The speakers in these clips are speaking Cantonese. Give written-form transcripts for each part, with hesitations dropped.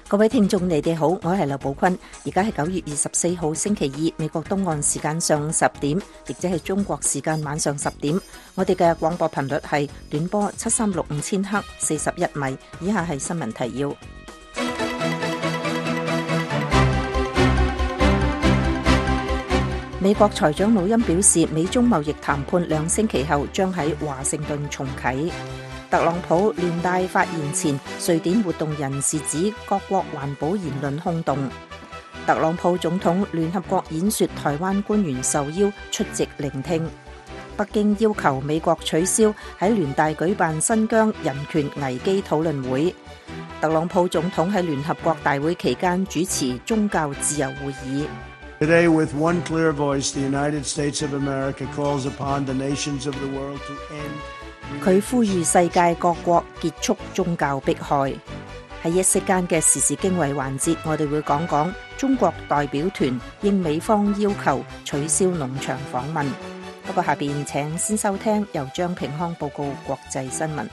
各位聽眾，你哋好，我係劉寶坤。而家係9月24號星期二，美國東岸時間上午10點，亦即係中國時間晚上10點。我哋嘅廣播頻率係短波7365000赫41米。以下係新聞提要。美國財長魯欽表示，美中貿易談判2星期後將喺華盛頓重啟。特朗普聯大發言前，瑞典活動人士指各國環保言論空洞。特朗普總統聯合國演說，台灣官員受邀出席聆聽。北京要求美國取消喺聯大舉辦新疆人權危機討論會。特朗普總統喺聯合國大會期間主持宗教自由會議。 Today, with one clear voice, the United States of America calls upon the nations of the world to end. 佢呼籲世界各國結束宗教迫害。喺一息間嘅時事經緯環節，我哋會講講中國代表團應美方要求取消農場訪問。不過下邊請先收聽由張平康報告國際新聞。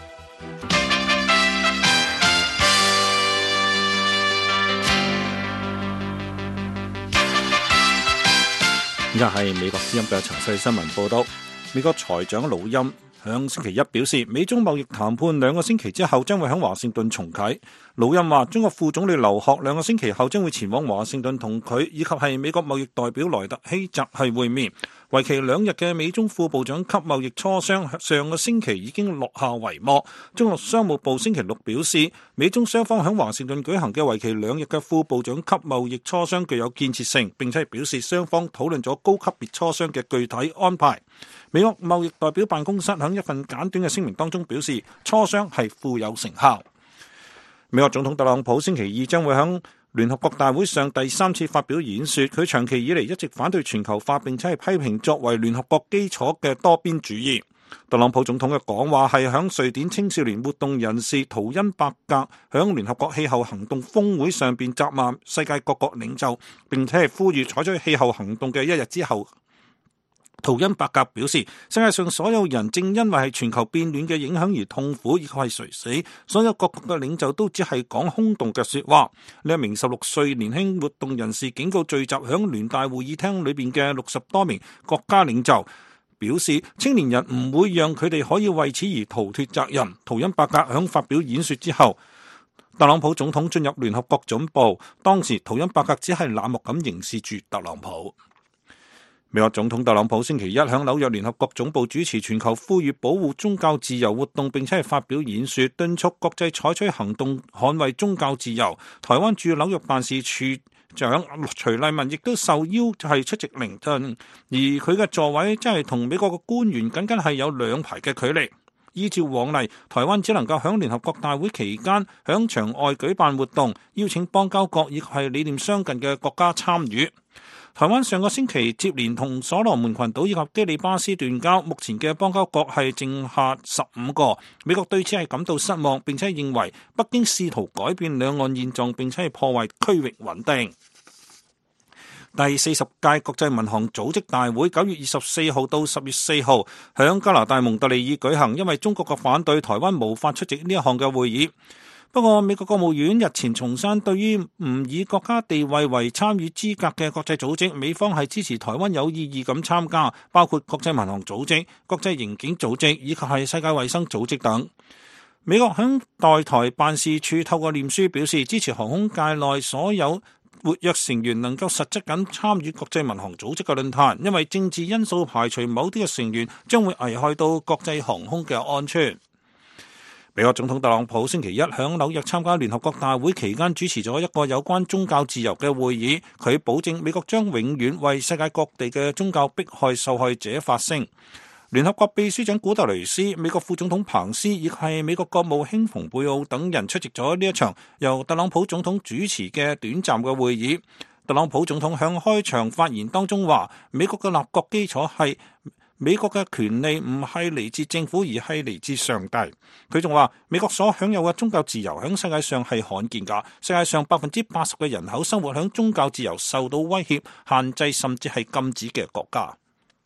而家係美國之音嘅詳細新聞報道。美國財長魯欽響星期一表示，美中貿易談判2個星期之後將會喺華盛頓重啟。魯欽話，中國副總理劉鶴2個星期後將會前往華盛頓同佢以及係美國貿易代表萊特希澤係會面。為期2日嘅美中副部長級貿易磋商上個星期已經落下帷幕。中國商務部星期六表示，美中雙方喺華盛頓舉行嘅為期2日嘅副部長級貿易磋商具有建設性，並且表示雙方討論咗高級別磋商嘅具體安排。美國貿易代表辦公室喺一份簡短嘅聲明當中表示，磋商係富有成效。美國總統特朗普星期二將會喺聯合國大會上第3次發表演說，佢長期以嚟一直反對全球化，並且係批評作為聯合國基礎嘅多邊主義。特朗普總統嘅講話係喺瑞典青少年活動人士圖恩伯格喺聯合國氣候行動峰會上邊責罵世界各國領袖，並且係呼籲採取氣候行動嘅1日之後。圖恩伯格表示，世界上所有人正因為係全球變暖嘅影響而痛苦，以及係垂死。所有各國嘅領袖都只係講空洞嘅說話。呢一名16歲年輕活動人士警告聚集響聯大會議廳裏邊嘅60多名國家領袖，表示青年人唔會讓佢哋可以為此而逃脫責任。圖恩伯格響發表演說之後，特朗普總統進入聯合國總部，當時圖恩伯格只係冷漠咁凝視住特朗普。美國總統特朗普星期一喺紐約聯合國總部主持全球呼籲保護宗教自由活動，並且係發表演說，敦促國際採取行動捍衛宗教自由。台灣駐紐約辦事處長徐麗文亦都受邀係出席聆聽，而佢嘅座位真係同美國嘅官員僅僅係有2排嘅距離。依照往例，台灣只能夠喺聯合國大會期間喺場外舉辦活動，邀請邦交國以及係理念相近嘅國家參與。台灣上個星期接連同所羅門群島以及基里巴斯斷交，目前嘅邦交國係剩下15個。美國對此係感到失望，並且認為北京試圖改變兩岸現狀，並且係破壞區域穩定。第40屆國際民航組織大會9月24號到10月4號響加拿大蒙特利爾舉行，因為中國嘅反對，台灣無法出席呢一項嘅會議。不過，美國國務院日前重申，對於唔以國家地位為參與資格嘅國際組織，美方係支持台灣有意義咁參加，包括國際民航組織、國際刑警組織以及係世界衛生組織等。美國響代台辦事處透過臉書表示，支持航空界內所有活躍成員能夠實質咁參與國際民航組織嘅論壇，因為政治因素排除某啲嘅成員將會危害到國際航空嘅安全。美國總統特朗普星期一響紐約參加聯合國大會期間主持咗一個有關宗教自由嘅會議，佢保證美國將永遠為世界各地嘅宗教迫害受害者發聲。聯合國秘書長古特雷斯、美國副總統彭斯以及係美國國務卿蓬佩奧等人出席咗呢一場由特朗普總統主持嘅短暫嘅會議。特朗普總統向開場發言當中話，美國嘅立國基礎係美國嘅權利唔係嚟自政府，而係嚟自上帝。佢仲話，美國所享有嘅宗教自由喺世界上係罕見㗎，世界上80%嘅人口生活喺宗教自由受到威脅、限制甚至係禁止嘅國家。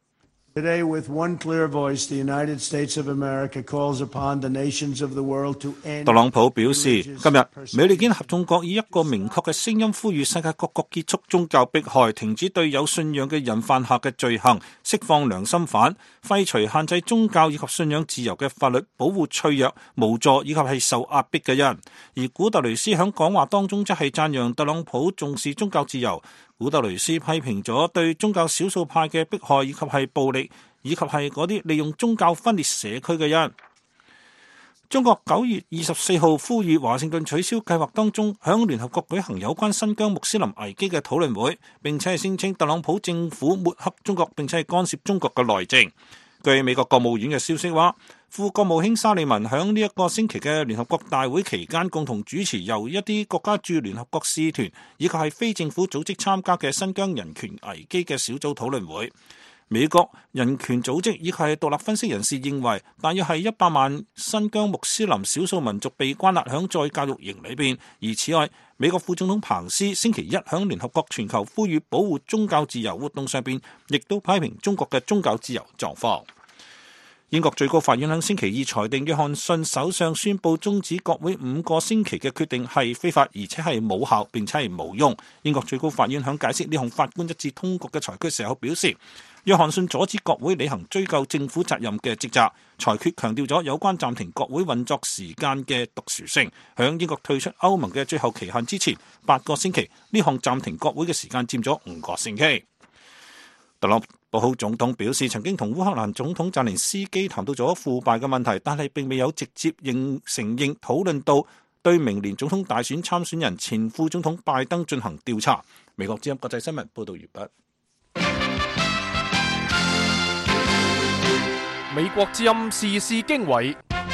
Today, with one clear voice, the United States of America calls upon the nations of the world to end。 特朗普表示，今日美利堅合眾國以一個明確嘅聲音呼籲世界各國結束宗教迫害，停止對有信仰嘅人犯下嘅罪行，釋放良心犯，廢除限制宗教以及信仰自由嘅法律，保護脆弱、無助以及係受壓迫嘅人。而古特雷斯喺講話當中則係讚揚特朗普重視宗教自由。古特雷斯批評咗對宗教少數派嘅迫害以及係暴力，以及係嗰啲利用宗教分裂社區嘅人。中國9月24號呼籲華盛頓取消計劃當中，響聯合國舉行有關新疆穆斯林危機嘅討論會，並且係聲稱特朗普政府抹黑中國，並且係干涉中國嘅內政。據美國國務院嘅消息話，副國務卿沙利文響呢一個星期嘅聯合國大會期間，共同主持由一啲國家駐聯合國使團以及係非政府組織參加嘅新疆人權危機嘅小組討論會。美國人權組織以及係獨立分析人士認為，大約係100萬新疆穆斯林少數民族被關押響再教育營裏邊。而此外，美國副總統彭斯星期一響聯合國全球呼籲保護宗教自由活動上邊，亦都批評中國嘅宗教自由狀況。英國最高法院喺星期二裁定，約翰遜首相宣布終止國會5個星期嘅決定係非法，而且係無效，並且係無用。英國最高法院喺解釋呢項法官一致通過嘅裁決時候表示，約翰遜阻止國會履行追究政府責任嘅職責。裁決強調咗有關暫停國會運作時間嘅特殊性，響英國退出歐盟嘅最後期限之前8個星期，呢項暫停國會嘅時間佔咗5個星期。特朗普總統表示，曾經同烏克蘭總統澤連斯基談到咗腐敗嘅問題，但係並未有直接承認討論到對明年總統大選參選人前副總統拜登進行調查。美國之音國際新聞報道完畢。 美國之音時事經緯。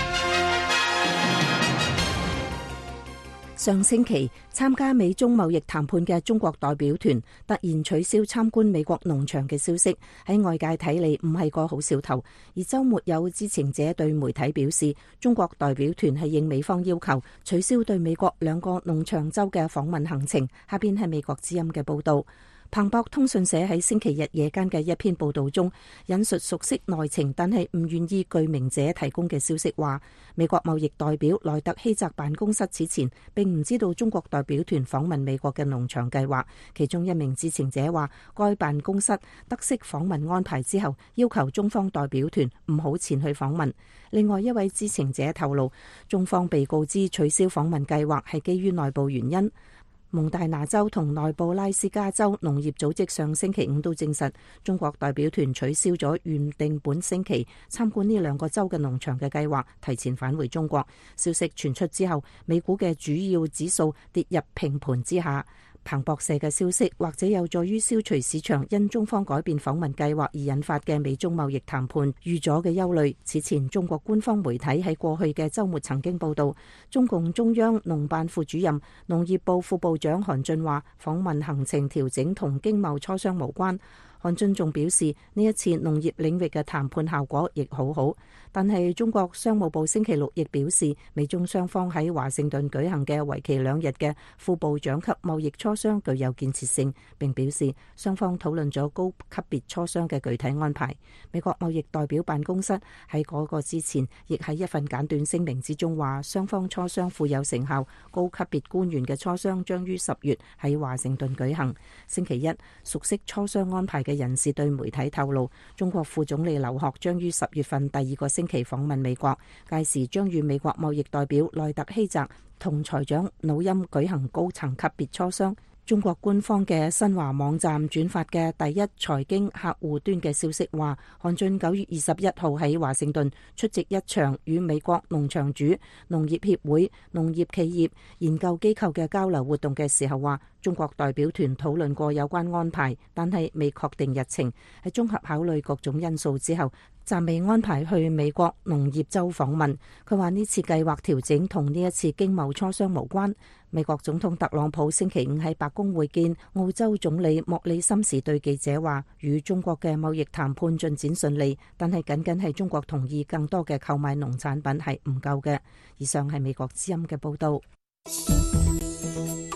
上星期參加美中貿易談判嘅中國代表團突然取消參觀美國農場嘅消息，喺外界睇嚟唔係個好兆頭。而週末有知情者對媒體表示，中國代表團係應美方要求取消對美國2個農場州嘅訪問行程。下邊係美國之音嘅報導。彭博通訊社喺星期日夜間嘅一篇報導中，引述熟悉內情但係唔願意具名者提供嘅消息話，美國貿易代表萊特希澤辦公室此前並唔知道中國代表團訪問美國嘅農場計劃。其中一名知情者話，該辦公室得悉訪問安排之後，要求中方代表團唔好前去訪問。另外一位知情者透露，中方被告知取消訪問計劃係基於內部原因。蒙大拿州同內布拉斯加州農業組織上星期5都證實，中國代表團取消咗原定本星期參觀呢2個州嘅農場嘅計劃，提前返回中國。消息傳出之後，美股嘅主要指數跌入平盤之下。彭博社嘅消息或者有助於消除市場因中方改變訪問計劃而引發嘅美中貿易談判預咗嘅憂慮。此前中國官方媒體喺過去嘅週末曾經報道，中共中央農辦副主任、農業部副部長韓俊話，訪問行程調整同經貿磋商無關。韓俊仲表示，呢一次農業領域嘅談判效果亦好好。但係中國商務部星期六亦表示，美中雙方喺華盛頓舉行嘅為期2日嘅副部長級貿易磋商具有建設性，並表示雙方討論咗高級別磋商嘅具體安排。美國貿易代表辦公室喺嗰個之前，亦喺一份簡短聲明之中話，雙方磋商富有成效，高級別官員嘅磋商將於10月喺華盛頓舉行。星期一，熟悉磋商安排嘅人士對媒體透露，中國副總理劉鶴將於10月份第2個星期訪問美國，屆時將與美國貿易代表萊特希澤同財長努欽舉行高層級別磋商。中國官方嘅新華網站轉發嘅第一財經客戶端嘅消息話，韓俊9月21號喺華盛頓出席一場與美國農場主、農業協會、農業企業、研究機構嘅交流活動嘅時候話，中國代表團討論過有關安排，但係未確定日程。喺綜合考慮各種因素之後，暫未安排去美國農業州訪問。佢話呢次計劃調整同呢一次經貿磋商無關。美國總統特朗普星期5喺白宮會見澳洲總理莫里森時對記者話，與中國嘅貿易談判進展順利，但係僅僅係中國同意更多嘅購買農產品係唔夠嘅。以上係美國之音嘅報道。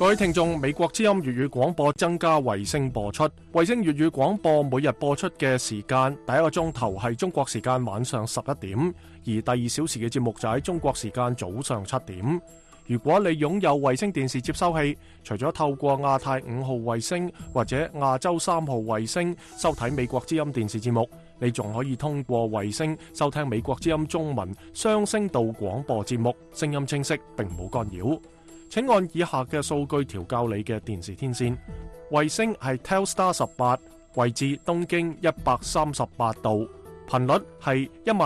各位聽眾，美國之音粵語廣播增加衛星播出。衛星粵語廣播每日播出嘅時間，第一個鐘頭係中國時間晚上11點，而第2小時嘅節目就喺中國時間早上7點。如果你擁有衛星電視接收器，除咗透過亞太5號衛星或者亞洲3號衛星收睇美國之音電視節目，你仲可以通過衛星收聽美國之音中文雙聲道廣播節目，聲音清晰並冇干擾。請按以下嘅數據調校你嘅電視天線。衛星係 Telstar 18，位置東經138度，頻率係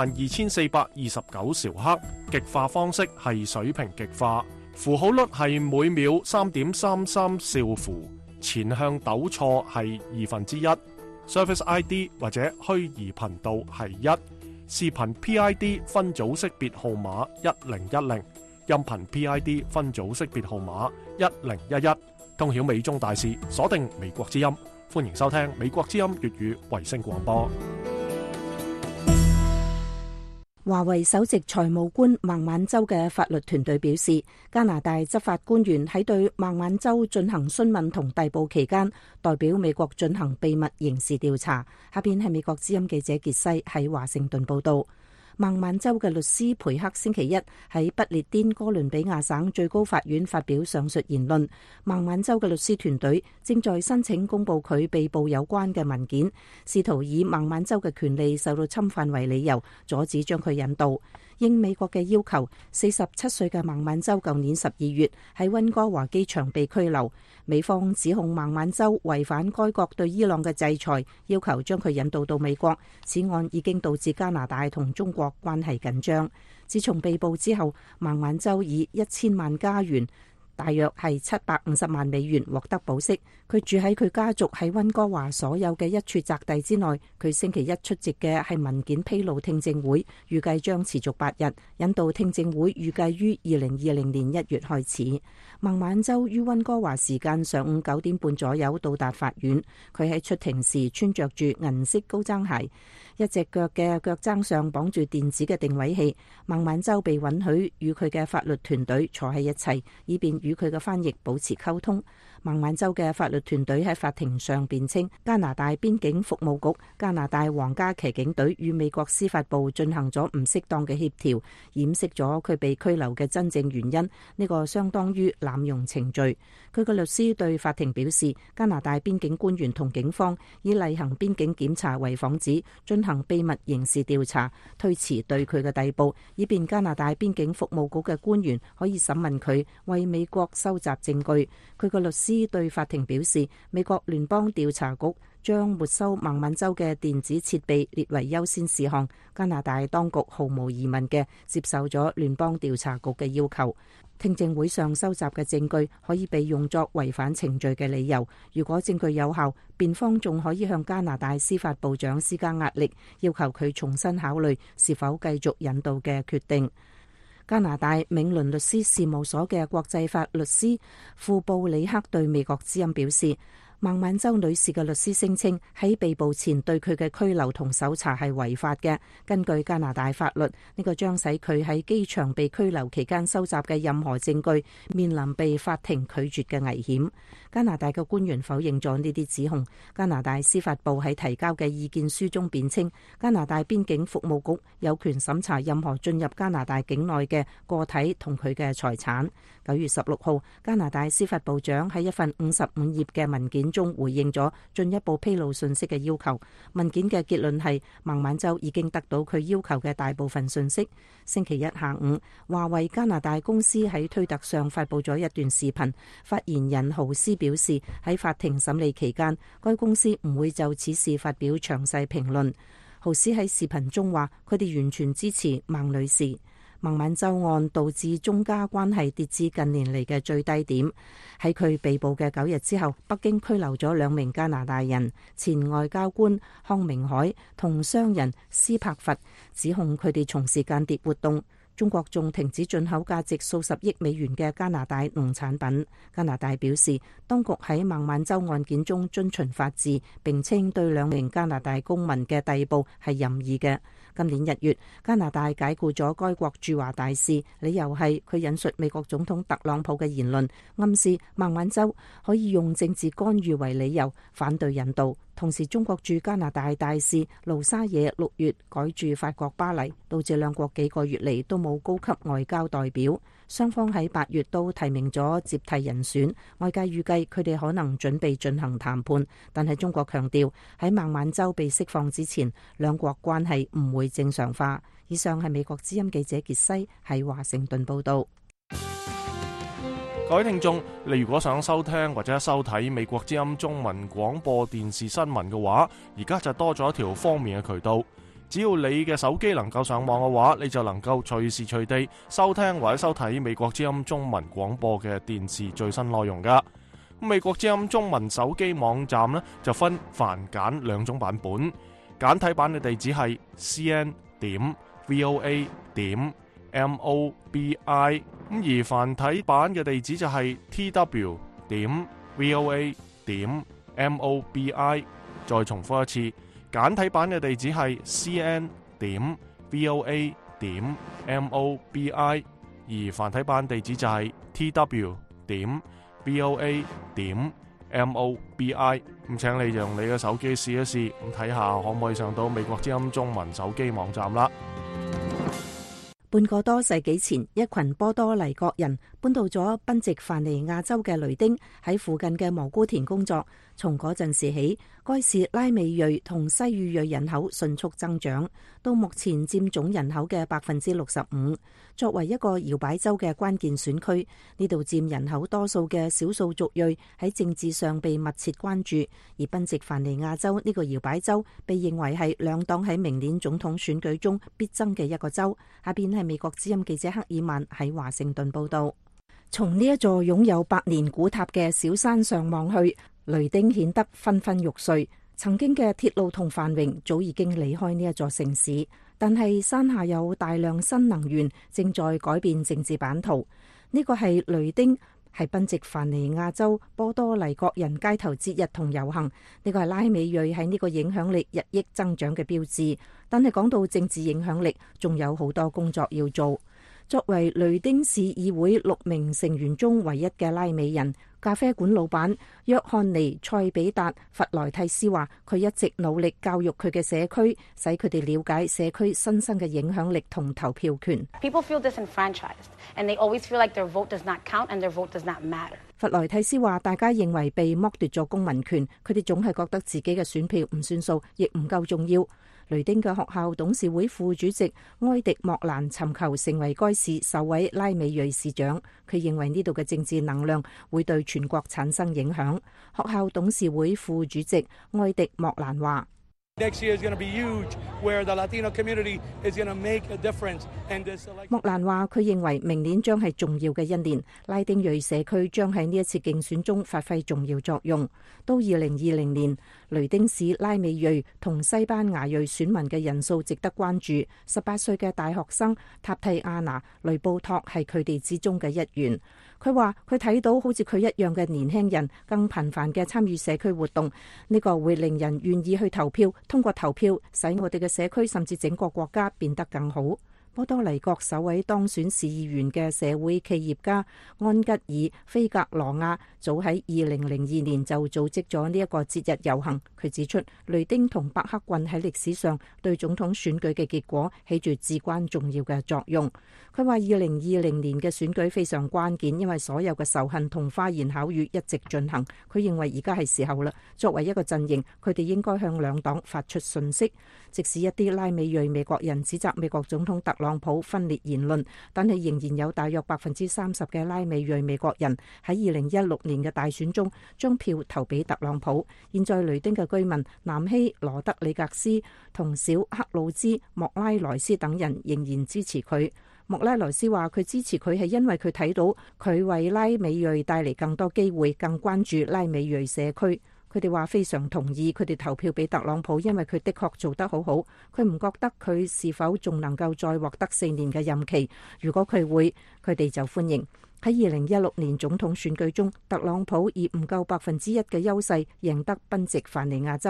12429兆赫，極化方式係水平極化，符號率係每秒 3.33 兆符，前向抖錯係1/2， Service ID 或者虛擬頻道係1，視頻 PID 分組識別號碼1010，音頻 PID 分組識別號碼1011，通曉美中大事，鎖定美國之音，歡迎收聽美國之音粵語衛星廣播。 華為首席財務官孟晚舟嘅法律團隊表示，加拿大執法官員喺對孟晚舟進行詢問同逮捕期間，代表美國進行秘密刑事調查。下邊係美國之音記者傑西喺華盛頓報道。孟晚舟嘅律師培克星期一喺不列顛哥倫比亞省最高法院發表上述言論。孟晚舟嘅律師團隊正在申請公佈佢被捕有關嘅文件，試圖以孟晚舟嘅權利受到侵犯為理由，阻止將佢引渡。應美國嘅要求，47歲嘅孟晚舟舊年12月喺溫哥華機場被拘留。美方指控孟晚舟違反該國對伊朗嘅制裁，要求將佢引渡到美國。此案已經導致加拿大同中國關係緊張。自從被捕之後，孟晚舟以1000萬加元，大約係750萬美元獲得保釋。佢住喺佢家族喺溫哥華所有嘅一處宅地之內。佢星期一出席嘅係文件披露聽證會，預計將持續8日。引渡聽證會預計於2020年1月開始。孟晚舟於溫哥華時間上午9點半左右到達法院。佢喺出庭時穿着住銀色高踭鞋，一隻腳嘅腳踭上綁住電子嘅定位器。孟晚舟被允許與佢嘅法律團隊坐喺一齊，以便與佢嘅翻譯保持溝通。孟晚舟嘅法律團隊喺法庭上辯稱，加拿大邊境服務局、加拿大皇家騎警隊與美國司法部進行咗唔適當嘅協調，掩飾咗佢被拘留嘅真正原因。呢個相當於濫用程序。佢嘅律師對法庭表示，加拿大邊境官員同警方以例行邊境檢查為幌子，進行秘密刑事調查，推遲對佢嘅逮捕，以便加拿大邊境服務局嘅官員可以審問佢，為美國收集證據。佢嘅律師對法庭表示，美國聯邦調查局將沒收孟晚舟嘅電子設備列為優先事項。加拿大當局毫無疑問嘅接受咗聯邦調查局嘅要求。聽證會上收集嘅證據可以被用作違反程序嘅理由。如果證據有效，辯方仲可以向加拿大司法部長施加壓力，要求佢重新考慮是否繼續引渡嘅決定。加拿大明倫律師事務所嘅國際法律師庫布里克對美國之音表示，孟晚舟女士嘅律師聲稱喺被捕前對佢嘅拘留同搜查係違法嘅。根據加拿大法律，呢個將使佢喺機場被拘留期間收集嘅任何證據面臨被法庭拒絕嘅危險。加拿大嘅官員否認咗呢啲指控。加拿大司法部喺提交嘅意見書中辯稱，加拿大邊境服務局有權審查任何進入加拿大境內嘅個體同佢嘅財產。9月16號，加拿大司法部長喺一份55頁嘅文件中回應咗進一步披露信息嘅要求。文件嘅結論係，孟晚舟已經得到佢要求嘅大部分信息。星期一下午，華為加拿大公司喺推特上發佈咗一段視頻。發言人豪斯表示，喺法庭審理期間，該公司唔會就此事發表詳細評論。豪斯喺視頻中話，佢哋完全支持孟女士。孟晚舟案導致中加關係跌至近年嚟嘅最低點。喺佢被捕嘅9日之後，北京拘留咗2名加拿大人，前外交官康明凱同商人斯柏佛，指控佢哋從事間諜活動。中國仲停止進口價值數十億美元嘅加拿大農產品。加拿大表示，當局喺孟晚舟案件中遵循法治，並稱對2名加拿大公民嘅逮捕係任意嘅。 今年1月，加拿大解僱咗該國駐華大使，理由係佢引述美國總統特朗普嘅言論，暗示孟晚舟可以用政治干預為理由反對引渡。同時，中國駐加拿大大使盧沙野6月改駐法國巴黎，導致兩國幾個月嚟都冇高級外交代表。雙方喺8月都提名咗接替人選，外界預計佢哋可能準備進行談判，但係中國強調喺孟晚舟被釋放之前，兩國關係唔會正常化。以上係美國之音記者傑西喺華盛頓報道。 各位聽眾，你如果想收聽或者收睇美國之音中文廣播電視新聞嘅話，而家就多咗一條方便嘅渠道。只要你嘅手機能夠上網嘅話，你就能夠隨時隨地收聽或者收睇美國之音中文廣播嘅電視最新內容噶。美國之音中文手機網站呢，就分繁簡兩種版本，簡體版嘅地址係 cn.voa.mobi， 而繁體版嘅地址就係 tw.voa.mobi。 再重複一次，簡體版嘅地址係 cn.voa.mobi， 而繁體版地址就係 tw.voa.mobi。 咁請你用你嘅手機試一試，咁睇下可唔可以上到美國之音中文手機網站啦。 半個多世紀前，一群波多黎各人搬到咗賓夕凡尼亞州嘅雷丁，喺附近嘅蘑菇田工作。從嗰陣時起，該市拉美裔同西語裔人口迅速增長，到目前佔總人口嘅65%。作為一個搖擺州嘅關鍵選區，呢度佔人口多數嘅少數族裔喺政治上被密切關注。而賓夕凡尼亞州呢個搖擺州被認為係兩黨喺明年總統選舉中必爭嘅一個州。下邊係美國之音記者克爾曼喺華盛頓報道。從呢一座擁有百年古塔嘅小山上望去，雷丁顯得昏昏欲睡。曾經嘅鐵路同繁榮早已經離開呢一座城市，但係山下有大量新能源正在改變政治版圖。呢個係雷丁，係賓夕凡尼亞州波多黎各人街頭節日同遊行。呢個係拉美裔喺呢個影響力日益增長嘅標誌。但係講到政治影響力，仲有好多工作要做。作為雷丁市議會6名成員中唯一嘅拉美人，咖啡館老闆約翰尼塞比達弗萊蒂斯話，佢一直努力教育佢嘅社區，使佢哋了解社區新生嘅影響力同投票權。 People feel disenfranchised, and they always feel like their vote does not count and their vote does not matter. 弗萊蒂斯話，大家認為被剝奪咗公民權，佢哋總係覺得自己嘅選票唔算數，亦唔夠重要。雷丁嘅學校董事會副主席埃迪莫蘭尋求成為該市首位拉美裔市長，佢認為呢度嘅政治能量會對全國產生影響。學校董事會副主席埃迪莫蘭話莫蘭話，佢認為明年將係重要嘅一年，拉丁裔社區將喺呢一次競選中發揮重要作用。到2020年，雷丁市拉美裔同西班牙裔選民嘅人數值得關注。18歲嘅大學生塔蒂亞娜雷布托係佢哋之中嘅一員。佢話佢睇到好似佢一樣嘅年輕人更頻繁嘅參與社區活動，呢個會令人願意去投票，通過投票使我哋嘅社區甚至整個國家變得更好。波多黎各首位當選市議員嘅社會企業家安吉爾菲格羅亞早喺2002年就組織咗呢一個節日遊行。佢指出，雷丁同伯克郡喺歷史上對總統選舉嘅結果起住至關重要嘅作用。佢話2020年嘅選舉非常關鍵，因為所有嘅仇恨同花言巧語一直進行。佢認為而家係時候啦，作為一個陣營，佢哋應該向兩黨發出訊息。即使一啲拉美裔美國人指責美國總統特朗普分裂言論，但係仍然有大約30%嘅拉美裔美國人喺2016年嘅大選中將票投俾特朗普。現在雷丁嘅居民南希羅德里格斯同小克魯茲莫拉萊斯等人仍然支持佢。莫拉萊斯話佢支持佢係因為佢睇到佢為拉美裔帶嚟更多機會，更關注拉美裔社區。佢哋話非常同意佢哋投票俾特朗普，因為佢的確做得好好。佢唔覺得佢是否仲能夠再獲得4年嘅任期。如果佢會，佢哋就歡迎。喺2016年總統選舉中，特朗普以唔夠1%嘅優勢贏得賓夕凡尼亞州。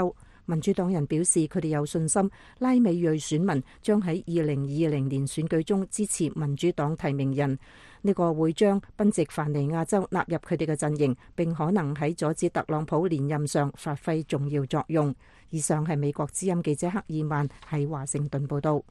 民主黨人表示，佢哋有信心拉美裔選民將喺2020年選舉中支持民主黨提名人。呢個會將賓夕凡尼亞州納入佢哋嘅陣營，並可能喺阻止特朗普連任上發揮重要作用。以上係美國之音記者克爾曼喺華盛頓報道。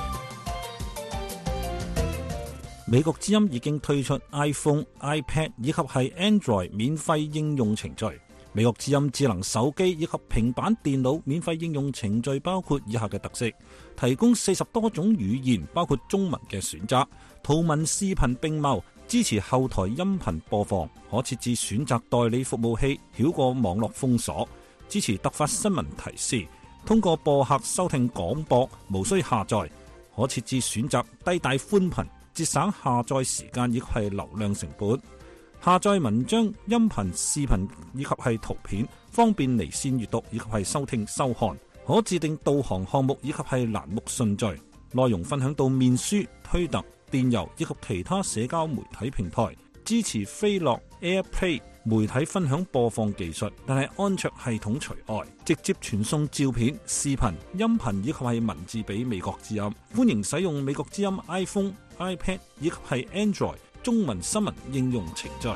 美國之音已經推出 iPhone、iPad 以及係 Android 免費應用程序。美國之音智能手機以及平板電腦免費應用程序包括以下嘅特色：提供40多種語言，包括中文嘅選擇，圖文視頻並茂，支持後台音頻播放，可設置選擇代理服務器，繞過網絡封鎖，支持突發新聞提示，通過播客收聽廣播，無需下載，可設置選擇低帶寬頻，節省下載時間以及係流量成本。下載文章、音頻、視頻以及係圖片，方便離線閱讀以及係收聽收看。可自定導航項目以及係欄目順序。內容分享到面書、推特、電郵以及其他社交媒體平台。支持飛樂 AirPlay 媒體分享播放技術，但係安卓系統除外。直接傳送照片、視頻、音頻以及係文字俾美國之音。歡迎使用美國之音 iPhone、iPad 以及係 Android中文新聞應用程序。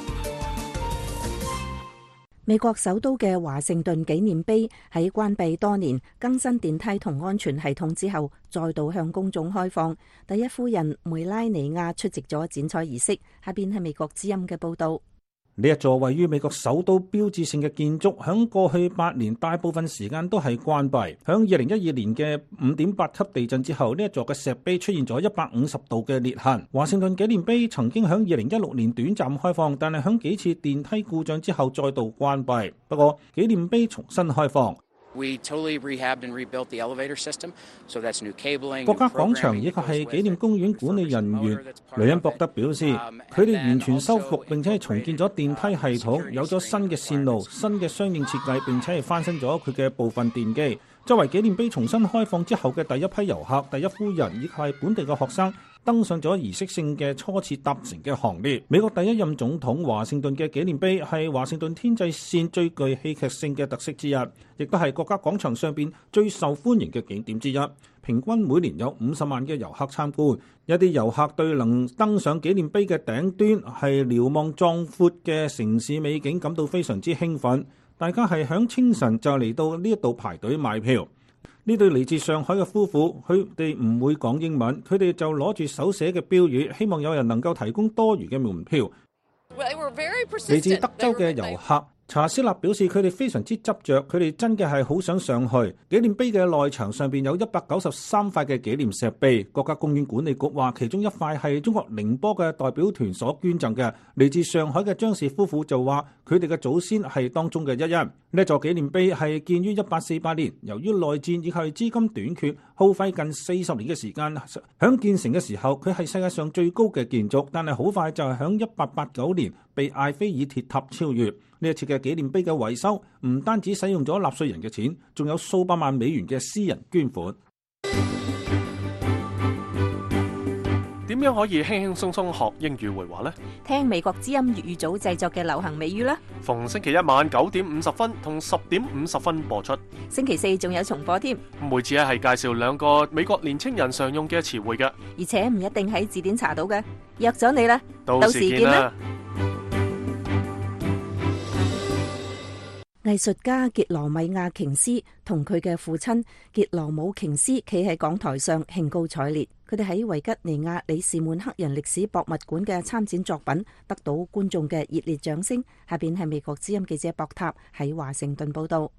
美國首都嘅華盛頓紀念碑喺關閉多年、更新電梯同安全系統之後，再度向公眾開放。第一夫人梅拉尼亞出席咗剪彩儀式。下邊係美國之音嘅報道。 呢一座位於美國首都標誌性嘅建築，響過去8年大部分時間都係關閉。響2012年嘅5.8級地震之後，呢一座嘅石碑出現咗150度嘅裂痕。華盛頓紀念碑曾經響2016年短暫開放，但係響幾次電梯故障之後再度關閉。不過紀念碑重新開放。 We totally rehabbed and rebuilt the elevator system, so that's new cabling. 國家廣場以及係紀念公園管理人員雷恩博德表示，佢哋完全修復並且係重建咗電梯系統，有咗新嘅線路、新嘅相應設計，並且係翻新咗佢嘅部分電機。作為紀念碑重新開放之後嘅第一批遊客、第一夫人以及係本地嘅學生，登上咗儀式性嘅初次搭乘嘅行列。美國第一任總統華盛頓嘅紀念碑係華盛頓天際線最具戲劇性嘅特色之一，亦都係國家廣場上邊最受歡迎嘅景點之一。平均每年有50萬嘅遊客參觀。一啲遊客對能登上紀念碑嘅頂端係瞭望壯闊嘅城市美景感到非常之興奮。大家係響清晨就嚟到呢一度排隊買票。呢對嚟自上海嘅夫婦，佢哋唔會講英文，佢哋就攞住手寫嘅標語，希望有人能夠提供多餘嘅門票。嚟自德州嘅遊客查斯納表示，佢哋非常之執着，佢哋真嘅係好想上去。紀念碑嘅內牆上邊有193塊嘅紀念石碑。國家公園管理局話，其中一塊係中國寧波嘅代表團所捐贈嘅。嚟自上海嘅張氏夫婦就話，佢哋嘅祖先係當中嘅一因。呢座紀念碑係建於1848年，由於內戰以及資金短缺，耗費近40年嘅時間。響建成嘅時候，佢係世界上最高嘅建築，但係好快就係響1889年被艾菲爾鐵塔超越。呢一次嘅紀念碑嘅維修唔單止使用咗納稅人嘅錢，仲有數百萬美元嘅私人捐款。 點樣可以輕輕鬆鬆學英語會話呢？ 聽美國之音粵語組製作嘅流行美語啦。 逢星期一晚9點50分同10點50分播出。 星期四仲有重播添。 每次係介紹2個美國年青人常用嘅詞彙嘅， 而且唔一定喺字典查到嘅。約咗你啦， 到時見啦。 藝術家傑羅米亞瓊斯同佢嘅父親傑羅姆瓊斯企喺講台上興高采烈。佢哋喺維吉尼亞里士滿黑人歷史博物館嘅參展作品得到觀眾嘅熱烈掌聲。下邊係美國之音記者博塔喺華盛頓報道。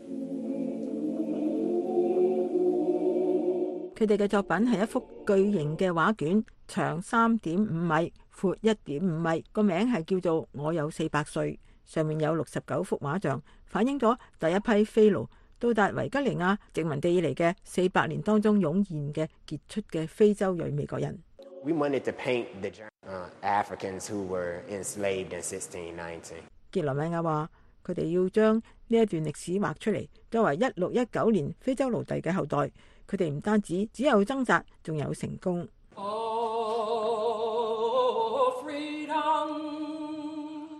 佢哋嘅作品係一幅巨型嘅畫卷，長3.5米，闊1.5米，個名係叫做《我有400歲》。上面有69幅畫像，反映咗第一批菲奴到達維吉尼亞殖民地以嚟嘅400年當中湧現嘅傑出嘅非洲裔美國人。 We wanted to paint the Africans who were enslaved in 1619. 傑羅米亞話：佢哋要將呢一段歷史畫出嚟，作為1619年非洲奴隸嘅後代，佢哋唔單止只有掙扎，仲有成功。呢啲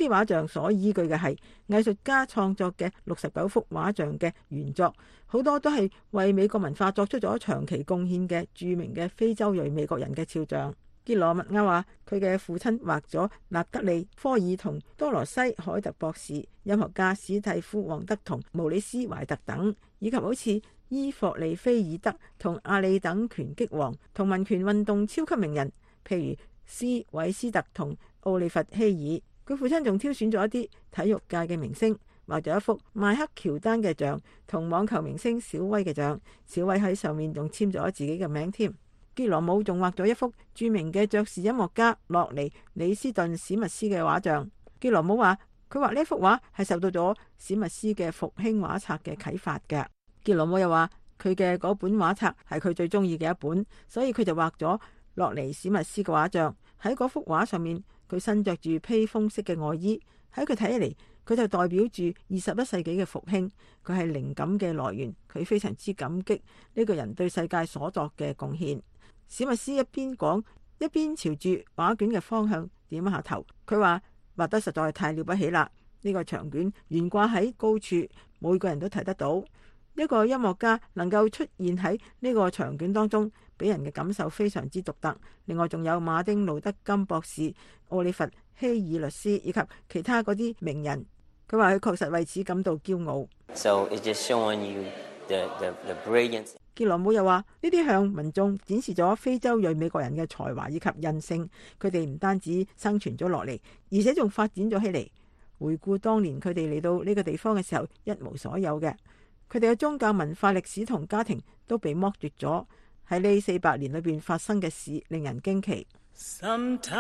啲畫像所依據嘅係藝術家創作嘅69幅畫像嘅原作，好多都係為美國文化作出咗長期貢獻嘅著名嘅非洲裔美國人嘅肖像。傑羅密亞話佢嘅父親畫咗納德利、科爾同多羅西·海特博士、音樂家史蒂夫·旺德同毛里斯·懷特等，以及好似伊霍利菲爾德同阿里等拳擊王同民權運動超級名人，譬如斯韋斯特同奧利弗希爾。佢父親仲挑選咗一啲體育界嘅明星，畫咗一幅邁克喬丹嘅像同網球明星小威嘅像，小威喺上面仲簽咗自己嘅名添。傑羅姆仲畫咗一幅著名嘅爵士音樂家洛尼·李斯頓史密斯嘅畫像。傑羅姆話佢畫呢幅畫係受到咗史密斯嘅復興畫冊嘅啟發嘅。傑羅姆又話佢嘅嗰本畫冊係佢最中意嘅一本，所以佢就畫咗洛尼·史密斯嘅畫像。喺嗰幅畫上面，佢身着住披風式嘅外衣，喺佢睇起嚟，佢就代表住21世紀嘅復興。佢係靈感嘅來源，佢非常之感激呢個人對世界所作嘅貢獻。史密斯一邊講，一邊朝住畫卷嘅方向點下頭。佢話畫得實在太了不起啦！呢個長卷懸掛喺高處，每個人都睇得到。一個音樂家能夠出現喺呢個長卷當中，俾人嘅感受非常之獨特。另外仲有馬丁路德金博士、奧利弗希爾律師以及其他嗰啲名人。佢話佢確實為此感到驕傲。 So it's just showing you the brilliance. 傑羅姆又話呢啲向民眾展示咗非洲裔美國人嘅才華以及韌性。佢哋唔單止生存咗落嚟，而且仲發展咗起嚟。回顧當年佢哋嚟到呢個地方嘅時候，一無所有嘅。佢哋嘅宗教文化歷史同家庭都被剝奪咗。喺呢400年裏邊發生嘅事令人驚奇。Sometimes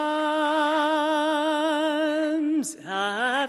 I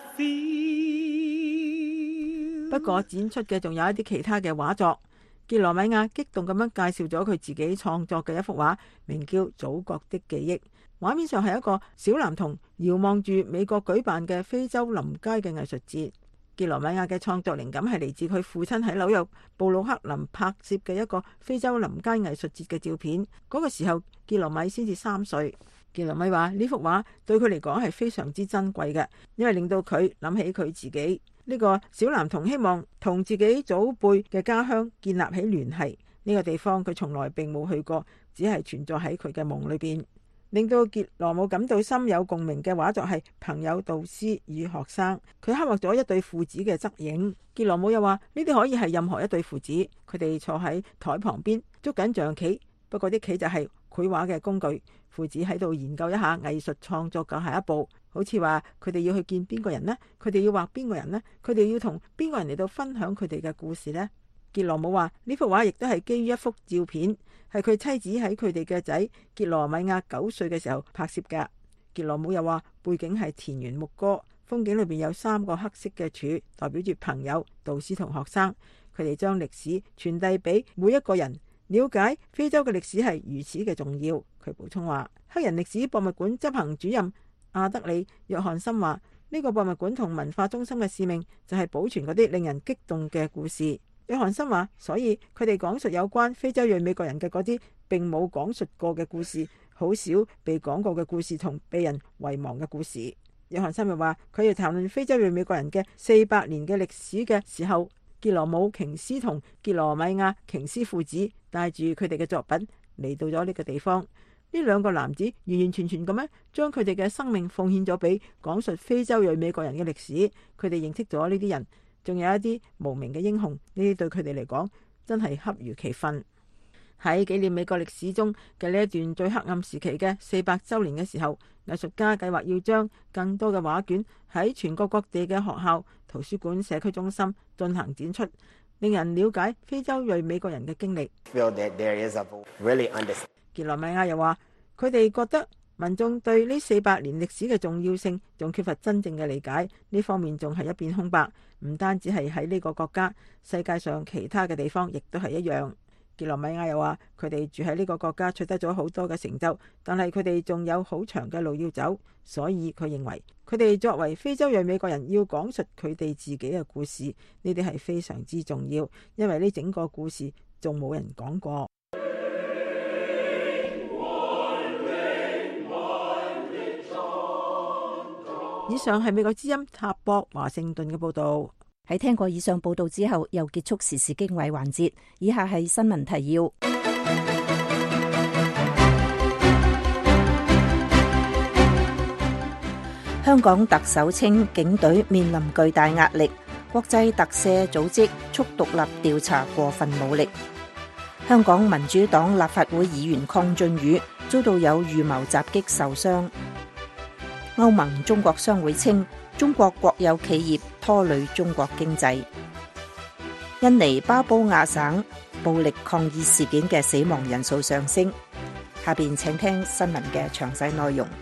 feel 不過展出嘅仲有一啲其他嘅畫作。傑羅米亞激動咁樣介紹咗佢自己創作嘅一幅畫，名叫《祖國的記憶》。畫面上係一個小男童遙望住美國舉辦嘅非洲臨街嘅藝術節。傑羅米亞嘅創作靈感係嚟自佢父親喺紐約布魯克林拍攝嘅一個非洲臨街藝術節嘅照片。嗰個時候傑羅米先至3歲。傑羅米話呢幅畫對佢嚟講係非常之珍貴嘅，因為令到佢諗起佢自己。呢個小男童希望同自己祖輩嘅家鄉建立起聯繫。呢個地方佢從來並冇去過，只係存在喺佢嘅夢裏邊。令到傑羅姆感到深有共鳴嘅畫作係朋友、導師與學生。佢刻畫咗一對父子嘅側影。傑羅姆又話呢啲可以係任何一對父子，佢哋坐喺台旁邊捉緊象棋，不過啲棋就係繪畫嘅工具。父子喺度研究一下藝術創作嘅下一步，好似話佢哋要去見邊個人呢？佢哋要畫邊個人呢？佢哋要同邊個人嚟到分享佢哋嘅故事呢？傑羅姆話呢幅畫亦都係基於一幅照片，係佢妻子喺佢哋嘅仔傑羅米亞9歲嘅時候拍攝㗎。傑羅姆又話背景係田園牧歌，風景裏邊有3個黑色嘅柱，代表住朋友、導師同學生。佢哋將歷史傳遞俾每一個人，了解非洲嘅歷史係如此嘅重要。佢補充話，黑人歷史博物館執行主任阿德里約翰森話呢個博物館同文化中心嘅使命就係保存嗰啲令人激動嘅故事。約翰森話，所以佢哋講述有關非洲裔美國人嘅嗰啲並冇講述過嘅故事，好少被講過嘅故事同被人遺忘嘅故事。約翰森又話，佢要談論非洲裔美國人嘅400年嘅歷史嘅時候，傑羅姆瓊斯同傑羅米亞瓊斯父子帶住佢哋嘅作品嚟到咗呢個地方。呢2個男子完完全全咁樣將佢哋嘅生命奉獻咗俾講述非洲裔美國人嘅歷史。佢哋認識咗呢啲人，仲有一啲無名嘅英雄，呢啲對佢哋嚟講真係恰如其分。喺紀念美國歷史中嘅呢一段最黑暗時期嘅400週年嘅時候，藝術家計劃要將更多嘅畫卷喺全國各地嘅學校、圖書館、社區中心進行展出，令人了解非洲裔美國人嘅經歷。傑羅米亞又話，佢哋覺得民眾對呢400年歷史嘅重要性仲缺乏真正嘅理解，呢方面仲係一片空白。唔單止係喺呢個國家，世界上其他嘅地方亦都係一樣。傑羅米亞又話，佢哋住喺呢個國家取得咗好多嘅成就，但係佢哋仲有好長嘅路要走，所以佢認為佢哋作為非洲裔美國人要講述佢哋自己嘅故事，呢啲係非常之重要，因為呢整個故事仲冇人講過。 以上係美國之音插播華盛頓嘅報道。 喺聽過以上報道之後，又結束時事經緯環節。以下係新聞提要。香港特首稱警隊面臨巨大壓力，國際特赦組織促獨立調查過分武力。香港民主黨立法會議員鄺俊宇遭到有預謀襲擊受傷。歐盟中國商會稱中國國有企業拖累中國經濟。印尼巴布亞省暴力抗議事件嘅死亡人數上升。下邊請聽新聞嘅詳細內容。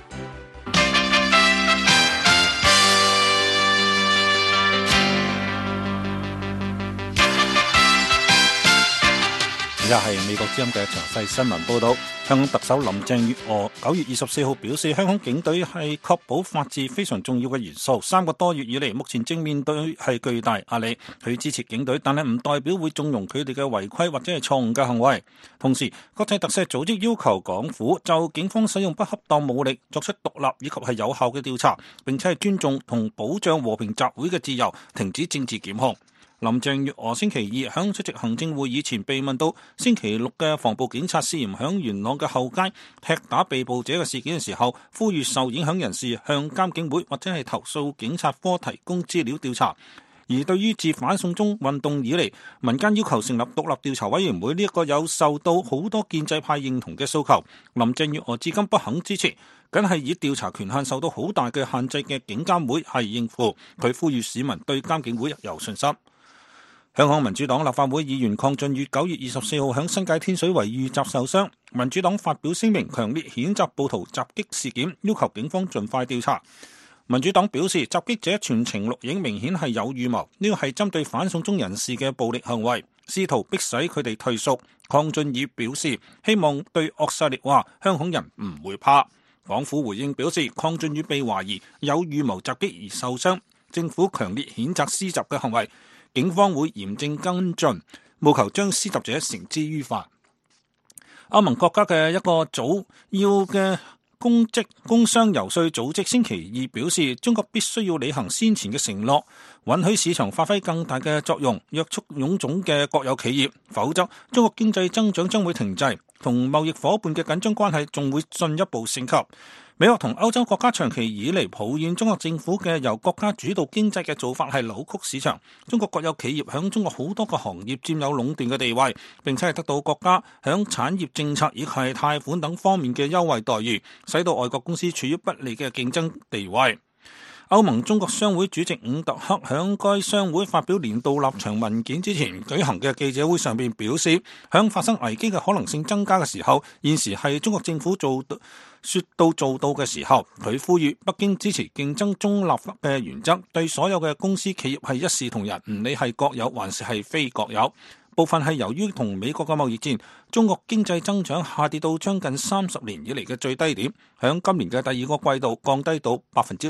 而家係美國之音嘅詳細新聞報道。香港特首林鄭月娥9月24號表示，香港警隊係確保法治非常重要嘅元素。3個多月以嚟，目前正面對係巨大壓力。佢支持警隊，但係唔代表會縱容佢哋嘅違規或者係錯誤嘅行為。同時，國際特赦組織要求港府就警方使用不恰當武力作出獨立以及係有效嘅調查，並且係尊重同保障和平集會嘅自由，停止政治檢控。林鄭月娥星期二響出席行政會議前被問到星期六嘅防暴警察涉嫌響元朗嘅後街踢打被捕者嘅事件嘅時候，呼籲受影響人士向監警會或者係投訴警察科提供資料調查。而對於自反送中運動以嚟，民間要求成立獨立調查委員會呢一個有受到好多建制派認同嘅訴求，林鄭月娥至今不肯支持，僅係以調查權限受到好大嘅限制嘅警監會係應付。佢呼籲市民對監警會有信心。香港民主黨立法會議員鄺俊宇9月24號喺新界天水圍遇襲受傷，民主黨發表聲明強烈譴責暴徒襲擊事件，要求警方盡快調查。民主黨表示，襲擊者全程錄影明顯係有預謀，呢個係針對反送中人士嘅暴力行為，試圖迫使佢哋退縮。鄺俊宇表示，希望對惡勢力話香港人唔會怕。港府回應表示，鄺俊宇被懷疑有預謀襲擊而受傷，政府強烈譴責施襲嘅行為，警方會嚴正跟進，務求將施襲者繩之於法。歐盟國家嘅一個組要嘅工商游說組織星期二表示，中國必須要履行先前嘅承諾，允許市場發揮更大嘅作用，約束臃腫嘅國有企業，否則中國經濟增長將會停滯，同貿易夥伴嘅緊張關係仲會進一步升級。美國同歐洲國家長期以嚟抱怨中國政府嘅由國家主導經濟嘅做法係扭曲市場，中國國有企業響中國好多個行業佔有壟斷嘅地位，並且係得到國家響產業政策以及係貸款等方面嘅優惠待遇，使到外國公司處於不利嘅競爭地位。歐盟中國商會主席伍特克響該商會發表年度立場文件之前舉行嘅記者會上面表示，響發生危機嘅可能性增加嘅時候，現時係中國政府說到做到嘅時候。佢呼籲北京支持競爭中立嘅原則，對所有嘅公司企業係一視同仁，唔理係國有還是係非國有。部分係由於同美國嘅貿易戰，中國經濟增長下跌到將近30年以嚟嘅最低點，響今年嘅第二個季度降低到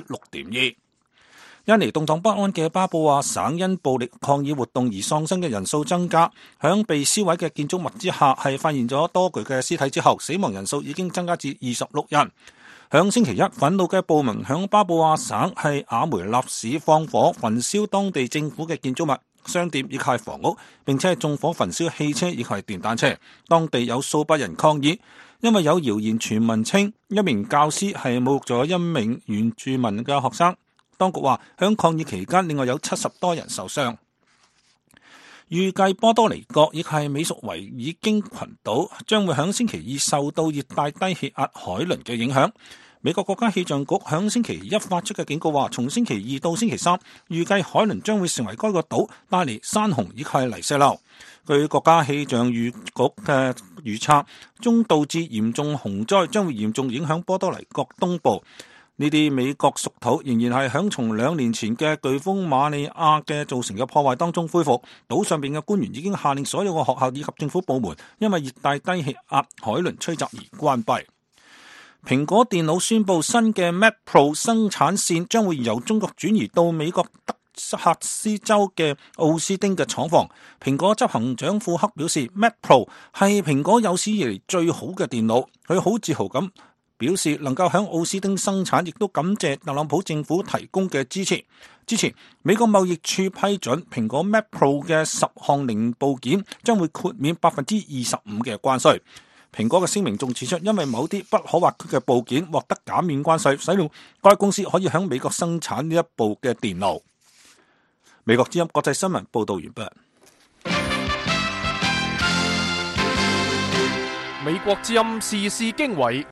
6.2%。印尼動盪不安嘅巴布亞省因暴力抗議活動而喪生嘅人數增加，響被燒毀嘅建築物之下係發現咗多具嘅屍體之後，死亡人數已經增加至26人。響星期一，憤怒嘅暴民響巴布亞省係亞梅納市放火焚燒當地政府嘅建築物、商店以及係房屋，並且係縱火焚燒汽車以及係電單車。當地有數百人抗議，因為有謠言傳聞稱一名教師係侮辱咗一名原住民嘅學生。當局話響抗議期間，另外有70多人受傷。預計波多黎各亦係美屬維爾京群島將會響星期二受到熱帶低氣壓海倫嘅影響。美國國家氣象局響星期一發出嘅警告話，從星期二到星期三，預計海倫將會成為該個島帶嚟山洪以及係泥石流。據國家氣象預局嘅預測，中度至嚴重洪災將會嚴重影響波多黎各東部。呢啲美國屬土仍然係響從2年前嘅颶風瑪利亞嘅造成嘅破壞當中恢復。島上邊嘅官員已經下令所有嘅學校以及政府部門因為熱帶低氣壓海倫吹襲而關閉。蘋果電腦宣布新嘅 Mac Pro 生產線將會由中國轉移到美國德克斯州嘅奧斯汀嘅廠房。蘋果執行長庫克表示，Mac Pro 係蘋果有史以嚟最好嘅電腦，佢好自豪咁表示能夠響奧斯汀生產，亦都感謝特朗普政府提供嘅支持。之前美國貿易處批准蘋果 Mac Pro 嘅10項零部件將會豁免25%嘅關稅。蘋果嘅聲明仲指出，因為某啲不可或缺嘅部件獲得減免關稅，使用該公司可以響美國生產呢一部嘅電腦。美國之音國際新聞報道完畢。 美國之音時事經緯，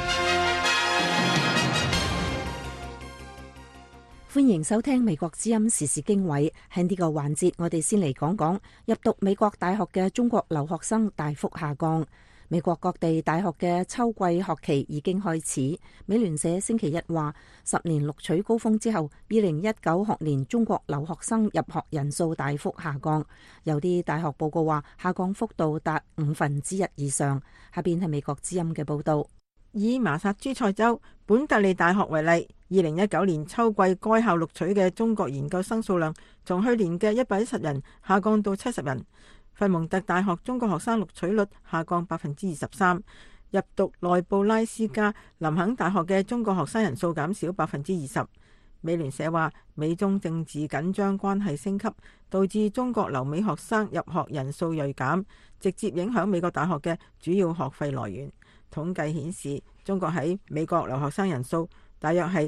歡迎收聽美國之音時事經緯。喺呢個環節，我哋先嚟講講入讀美國大學嘅中國留學生大幅下降。美國各地大學嘅秋季學期已經開始。美聯社星期一話，10年錄取高峰之後，2019學年中國留學生入學人數大幅下降。有啲大學報告話，下降幅度達1/5以上。下邊係美國之音嘅報道。 以麻薩諸塞州本特利大學為例，2019年秋季該校錄取嘅中國研究生數量，從去年嘅110人下降到70人。佛蒙特大學中國學生錄取率下降23%，入讀內布拉斯加林肯大學嘅中國學生人數減少20%。美聯社話，美中政治緊張關係升級，導致中國留美學生入學人數銳減，直接影響美國大學嘅主要學費來源。統計顯示，中國喺美國留學生人數大約係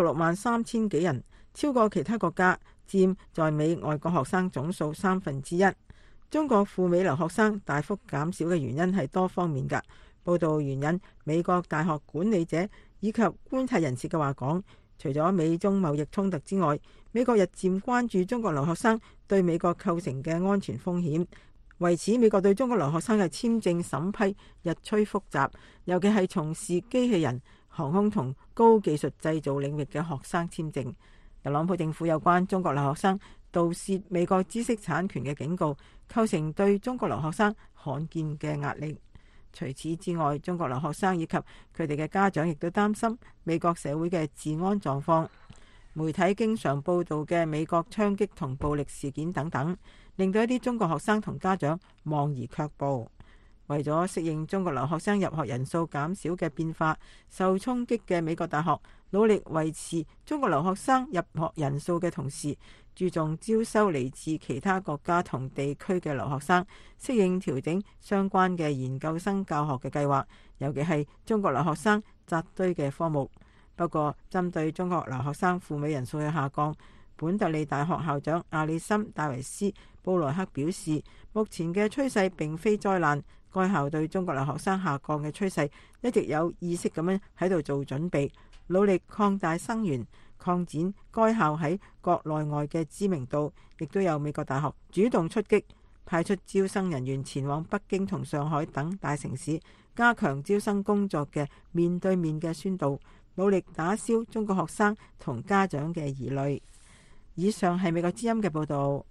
363000幾人，超過其他國家，佔在美外國學生總數1/3。中國赴美留學生大幅減少嘅原因係多方面㗎。報道援引美國大學管理者以及觀察人士嘅話講，除咗美中貿易衝突之外，美國日漸關注中國留學生對美國構成嘅安全風險。為此，美國對中國留學生嘅簽證審批日趨複雜，尤其係從事機器人、航空同高技術製造領域嘅學生簽證。特朗普政府有關中國留學生盜竊美國知識產權嘅警告，構成對中國留學生罕見嘅壓力。除此之外，中國留學生以及佢哋嘅家長亦都擔心美國社會嘅治安狀況。媒體經常報道嘅美國槍擊同暴力事件等等，令到一啲中國學生同家長望而卻步。為咗適應中國留學生入學人數減少嘅變化，受衝擊嘅美國大學努力維持中國留學生入學人數嘅同時，注重招收嚟自其他國家同地區嘅留學生，適應調整相關嘅研究生教學嘅計劃，尤其係中國留學生扎堆嘅科目。不過，針對中國留學生赴美人數嘅下降，本特利大學校長阿里森·戴維斯·布萊克表示，目前嘅趨勢並非災難。該校對中國留學生下降嘅趨勢一直有意識咁樣喺度做準備，努力擴大生源，擴展該校喺國內外嘅知名度。亦都有美國大學主動出擊，派出招生人員前往北京同上海等大城市，加強招生工作嘅面對面嘅宣導，努力打消中國學生同家長嘅疑慮。以上係美國之音嘅報導。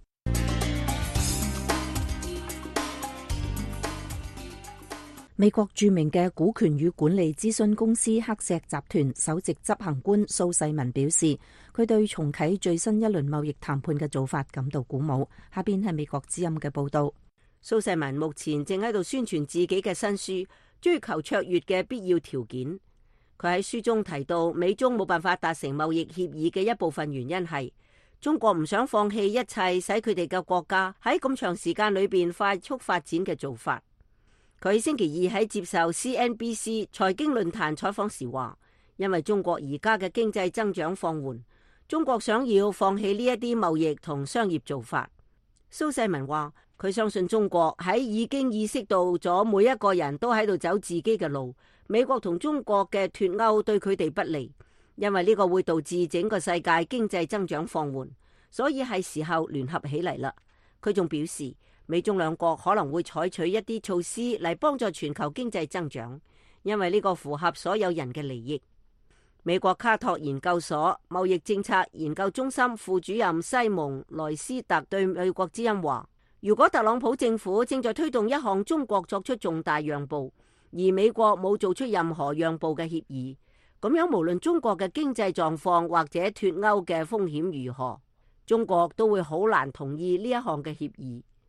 美國著名嘅股權與管理諮詢公司黑石集團首席執行官蘇世民表示，佢對重啟最新一輪貿易談判嘅做法感到鼓舞。下邊係美國之音嘅報導。 蘇世民目前正喺度宣傳自己嘅新書《追求卓越嘅必要條件》。佢喺書中提到，美中冇辦法達成貿易協議嘅一部分原因係中國唔想放棄一切使佢哋嘅國家喺咁長時間裏邊快速發展嘅做法。佢星期二喺接受 CNBC 財經論壇採訪時話，因為中國而家嘅經濟增長放緩，中國想要放棄呢一啲貿易同商業做法。蘇世民話，佢相信中國喺已經意識到咗每一個人都喺度走自己嘅路，美國同中國嘅脫鈎對佢哋不利，因為呢個會導致整個世界經濟增長放緩，所以係時候聯合起嚟啦。佢仲表示，美中兩國可能會採取一啲措施嚟幫助全球經濟增長，因為呢個符合所有人嘅利益。美國卡托研究所貿易政策研究中心副主任西蒙萊斯特對美國之音話，如果特朗普政府正在推動一項中國作出重大讓步，而美國冇做出任何讓步嘅協議，咁樣無論中國嘅經濟狀況或者脫鈎嘅風險如何，中國都會好難同意呢一項嘅協議。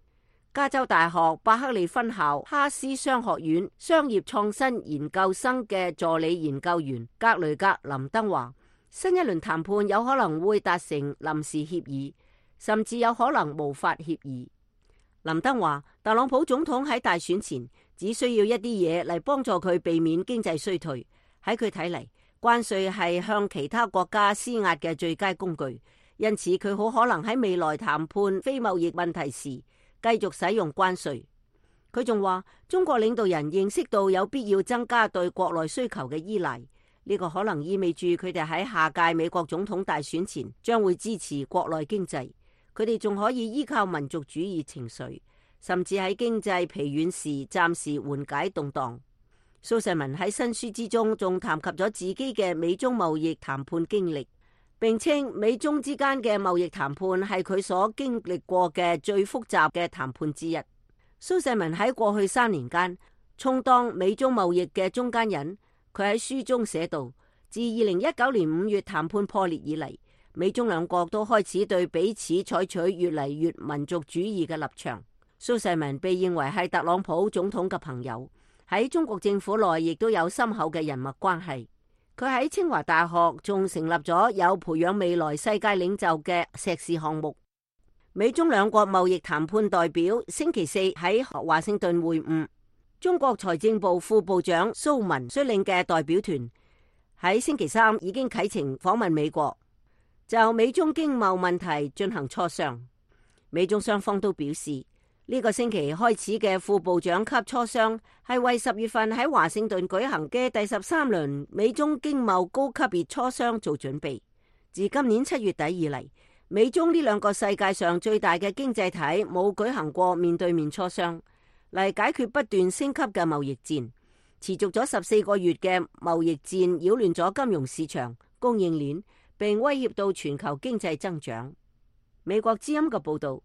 加州大學伯克利分校哈斯商學院商業創新研究生嘅助理研究員格雷格林登話，新一輪談判有可能會達成臨時協議，甚至有可能無法協議。林登話，特朗普總統喺大選前只需要一啲嘢嚟幫助佢避免經濟衰退。喺佢睇嚟，關稅係向其他國家施壓嘅最佳工具，因此佢好可能喺未來談判非貿易問題時繼續使用關稅。佢仲話，中國領導人認識到有必要增加對國內需求嘅依賴，呢個可能意味住佢哋喺下屆美國總統大選前將會支持國內經濟。佢哋仲可以依靠民族主義情緒，甚至喺經濟疲軟時暫時緩解動盪。蘇世民喺新書之中仲談及咗自己嘅美中貿易談判經歷，並稱美中之間嘅貿易談判係佢所經歷過嘅最複雜嘅談判之一。蘇世民喺過去3年間充當美中貿易嘅中間人。佢喺書中寫道，自2019年5月談判破裂以嚟，美中兩國都開始對彼此採取越嚟越民族主義嘅立場。蘇世民被認為係特朗普總統嘅朋友，喺中國政府內亦都有深厚嘅人脈關係。佢喺清華大學仲成立咗有培養未來世界領袖嘅碩士項目。美中兩國貿易談判代表星期四喺華盛頓會晤。中國財政部副部長蘇文率領嘅代表團喺星期三已經啟程訪問美國，就美中經貿問題進行磋商。美中雙方都表示，呢個星期開始嘅副部長級磋商係為10月份喺華盛頓舉行嘅第13輪美中經貿高級別磋商做準備。自今年7月底以嚟，美中呢兩個世界上最大嘅經濟體冇舉行過面對面磋商，嚟解決不斷升級嘅貿易戰。持續咗14個月嘅貿易戰擾亂咗金融市場、供應鏈，並威脅到全球經濟增長。美國之音嘅報導。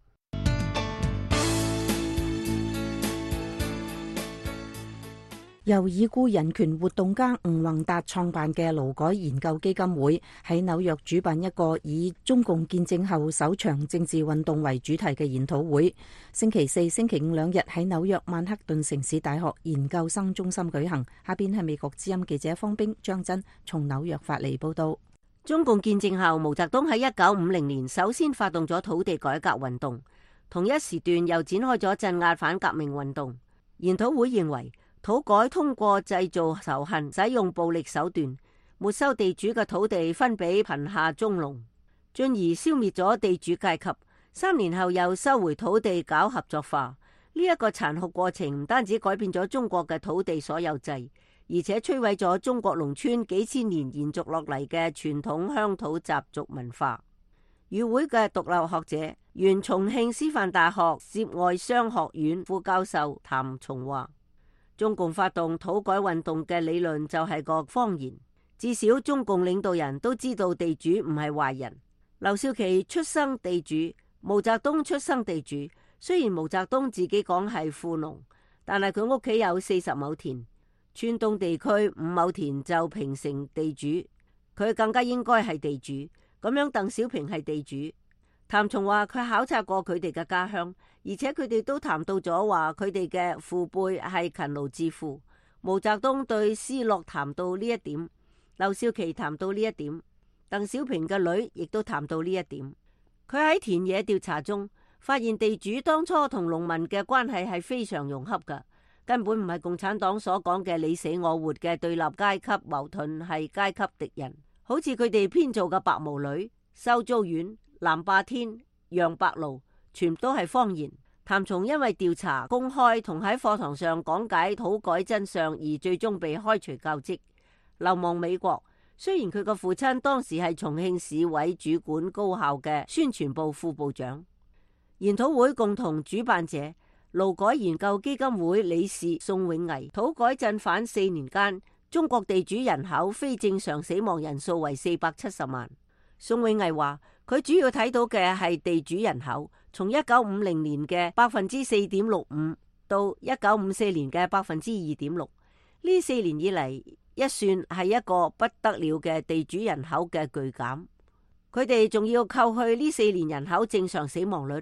由已故人權活動家吳宏達創辦嘅勞改研究基金會喺紐約主辦一個以中共建政後首場政治運動為主題嘅研討會，星期四、星期五2日喺紐約曼克頓城市大學研究生中心舉行。下邊係美國之音記者方冰、張真從紐約發嚟報道。 中共建政後，毛澤東喺1950年首先發動咗土地改革運動，同一時段又展開咗鎮壓反革命運動。研討會認為，土改通過製造仇恨、使用暴力手段，沒收地主嘅土地分俾貧下中農，進而消滅咗地主階級。3年後又收回土地搞合作化。呢一個殘酷過程唔單止改變咗中國嘅土地所有制，而且摧毀咗中國農村幾千年延續落嚟嘅傳統鄉土習俗文化。與會嘅獨立學者，原重慶師範大學涉外商學院副教授譚松話，中共發動土改運動嘅理論就係個謊言，至少中共領導人都知道地主唔係壞人。劉少奇出生地主，毛澤東出生地主，雖然毛澤東自己講係富農，但係佢屋企有40畝田，川東地區5畝田就平成地主，佢更加應該係地主。咁樣鄧小平係地主。譚松話佢考察過佢哋嘅家鄉，而且佢哋都談到咗話佢哋嘅父輩係勤勞致富。毛澤東對斯諾談到呢一點，劉少奇談到呢一點，鄧小平嘅女亦都談到呢一點。佢喺田野調查中發現，地主當初同農民嘅關係係非常融洽㗎，根本唔係共產黨所講嘅你死我活嘅對立階級矛盾，係階級敵人。好似佢哋編造嘅白毛女、收租院、南霸天、楊白勞，全都係謊言。譚松因為調查公開同喺課堂上講解土改真相而最終被開除教職，流亡美國。雖然佢個父親當時係重慶市委主管高校嘅宣傳部副部長。研討會共同主辦者勞改研究基金會理事宋永毅，土改鎮反4年間，中國地主人口非正常死亡人數為470萬。宋永毅話，佢主要睇到嘅係地主人口從1950年嘅4.65%到1954年嘅2.6%，呢4年以嚟一算係一個不得了嘅地主人口嘅巨減。佢哋仲要扣去呢4年人口正常死亡率，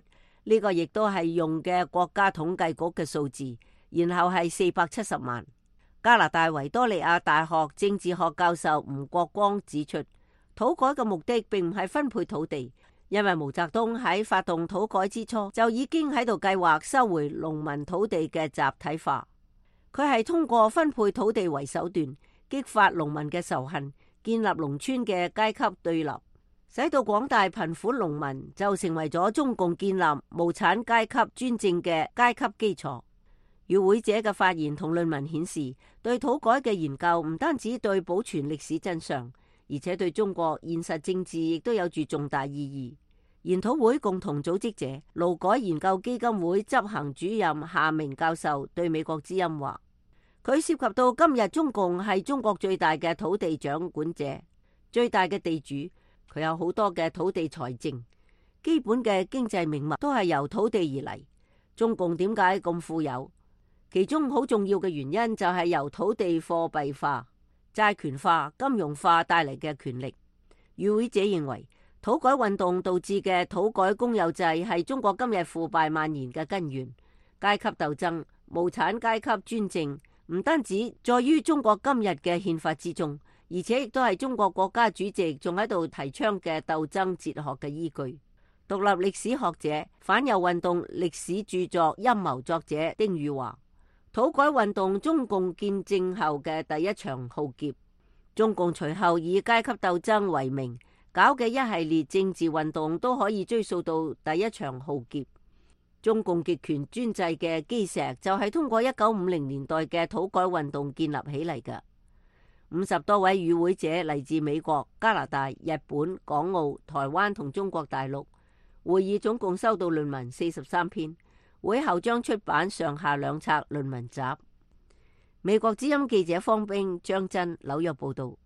呢個亦都係用嘅國家統計局嘅數字，然後係470萬。加拿大維多利亞大學政治學教授吳國光指出，土改嘅目的並唔係分配土地，因為毛澤東喺發動土改之初就已經喺度計劃收回農民土地嘅集體化。佢係通過分配土地為手段，激發農民嘅仇恨，建立農村嘅階級對立，使到廣大貧苦農民就成為咗中共建立無產階級專政嘅階級基礎。與會者嘅發言同論文顯示，對土改嘅研究唔單止對保存歷史真相，而且對中國現實政治亦都有住重大意義。研討會共同組織者、勞改研究基金會執行主任夏明教授對美國之音話，佢涉及到今日中共係中國最大嘅土地掌管者、最大嘅地主，佢有好多嘅土地財政，基本嘅經濟命脈都係由土地而嚟。中共點解咁富有？其中好重要嘅原因就係由土地貨幣化、債權化、金融化帶嚟嘅權力。與會者認為，土改運動導致嘅土改公有制係中國今日腐敗蔓延嘅根源。階級鬥爭、無產階級專政唔單止在於中國今日嘅憲法之中，而且亦都係中國國家主席仲喺度提倡嘅鬥爭哲學嘅依據。獨立歷史學者、反右運動歷史著作陰謀作者丁宇話，土改運動中共建政後嘅第一場浩劫，中共隨後以階級鬥爭為名搞嘅一系列政治運動都可以追溯到第一場浩劫。中共極權專制嘅基石就係通過1950年代嘅土改運動建立起嚟嘅。50多位與會者嚟自美國、加拿大、日本、港澳、台灣同中國大陸。會議總共收到論文43篇。會後將出版上下兩冊論文集。美國之音記者方冰、張真紐約報道。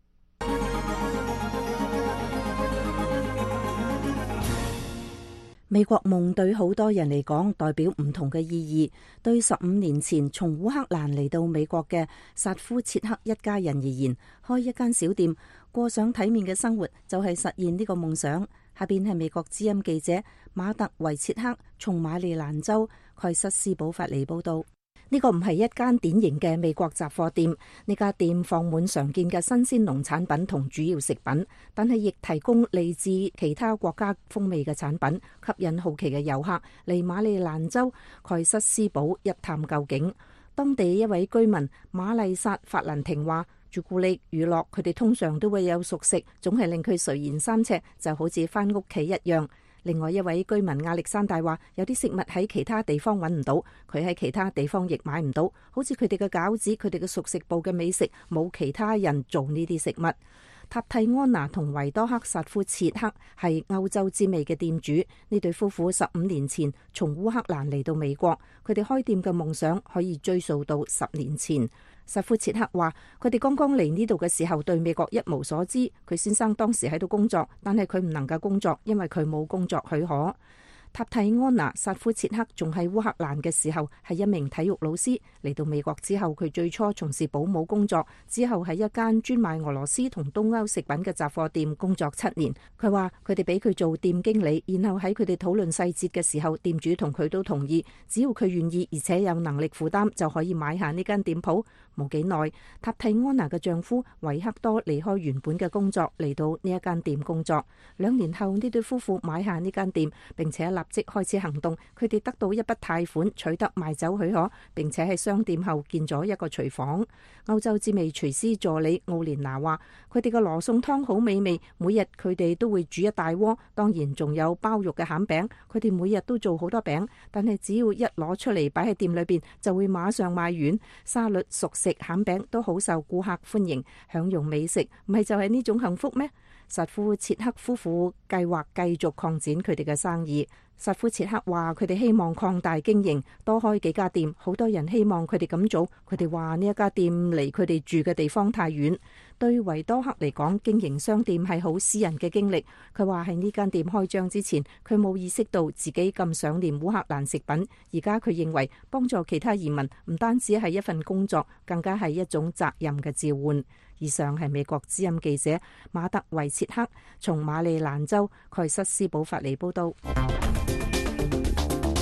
美國夢對好多人嚟講代表唔同嘅意義。對15年前從烏克蘭嚟到美國嘅薩夫切克一家人而言，開一間小店，過上體面嘅生活就係實現呢個夢想。下邊係美國之音記者馬特維切克從馬里蘭州蓋瑟斯堡發嚟報道。呢個唔係一間典型嘅美國雜貨店，呢家店放滿常見嘅新鮮農產品同主要食品，但係亦提供嚟自其他國家風味嘅產品，吸引好奇嘅遊客嚟馬里蘭州蓋瑟斯堡一探究竟。當地一位居民瑪麗薩法蘭廷話，朱古力、乳酪，佢哋通常都會有熟食，總係令佢垂涎三尺，就好似返屋企一樣。另外一位居民亞歷山大話，有啲食物喺其他地方揾唔到，佢喺其他地方亦買唔到，好似佢哋嘅餃子，佢哋嘅熟食部嘅美食，冇其他人做呢啲食物。塔蒂安娜同維多克薩夫切克係歐洲之味嘅店主，呢對夫婦15年前從烏克蘭嚟到美國，佢哋開店嘅夢想可以追溯到10年前。薩夫切克話，佢哋剛剛嚟呢度嘅時候對美國一無所知，佢先生當時喺度工作，但係佢唔能夠工作，因為佢冇工作許可。塔蒂安娜·薩夫切克仲喺烏克蘭嘅時候係一名體育老師，嚟到美國之後佢最初從事保姆工作，之後喺一間專賣俄羅斯同東歐食品嘅雜貨店工作7年。佢話佢哋俾佢做店經理，然後喺佢哋討論細節嘅時候，店主同佢都同意，只要佢願意而且有能力負擔就可以買下呢間店鋪。冇幾耐，塔蒂安娜嘅丈夫維克多離開原本嘅工作嚟到呢一間店工作。2年後呢對夫婦買下呢間店，並且立即開始行動。佢哋得到一筆貸款，取得賣酒許可，並且喺商店後建咗一個廚房。歐洲之味廚師助理奧蓮娜話，佢哋嘅羅宋湯好美味，每日佢哋都會煮一大鍋，當然仲有包肉嘅餡餅。佢哋每日都做好多餅，但係只要一攞出嚟擺喺店裏邊，就會馬上賣完。沙律、熟食、餡餅都好受顧客歡迎，享用美食，唔係就係呢種幸福咩？薩夫切克夫婦計劃繼續擴展佢哋嘅生意。薩夫切克話佢哋希望擴大經營，多開幾家店。好多人希望佢哋咁做，佢哋話呢一家店離佢哋住嘅地方太遠。對維多克嚟講，經營商店係好私人嘅經歷。佢話喺呢間店開張之前，佢冇意識到自己咁想念烏克蘭食品。而家佢認為幫助其他移民唔單止係一份工作，更加係一種責任嘅召喚。以上係美國之音記者馬特維切克從馬里蘭州蓋瑟斯堡發嚟報道。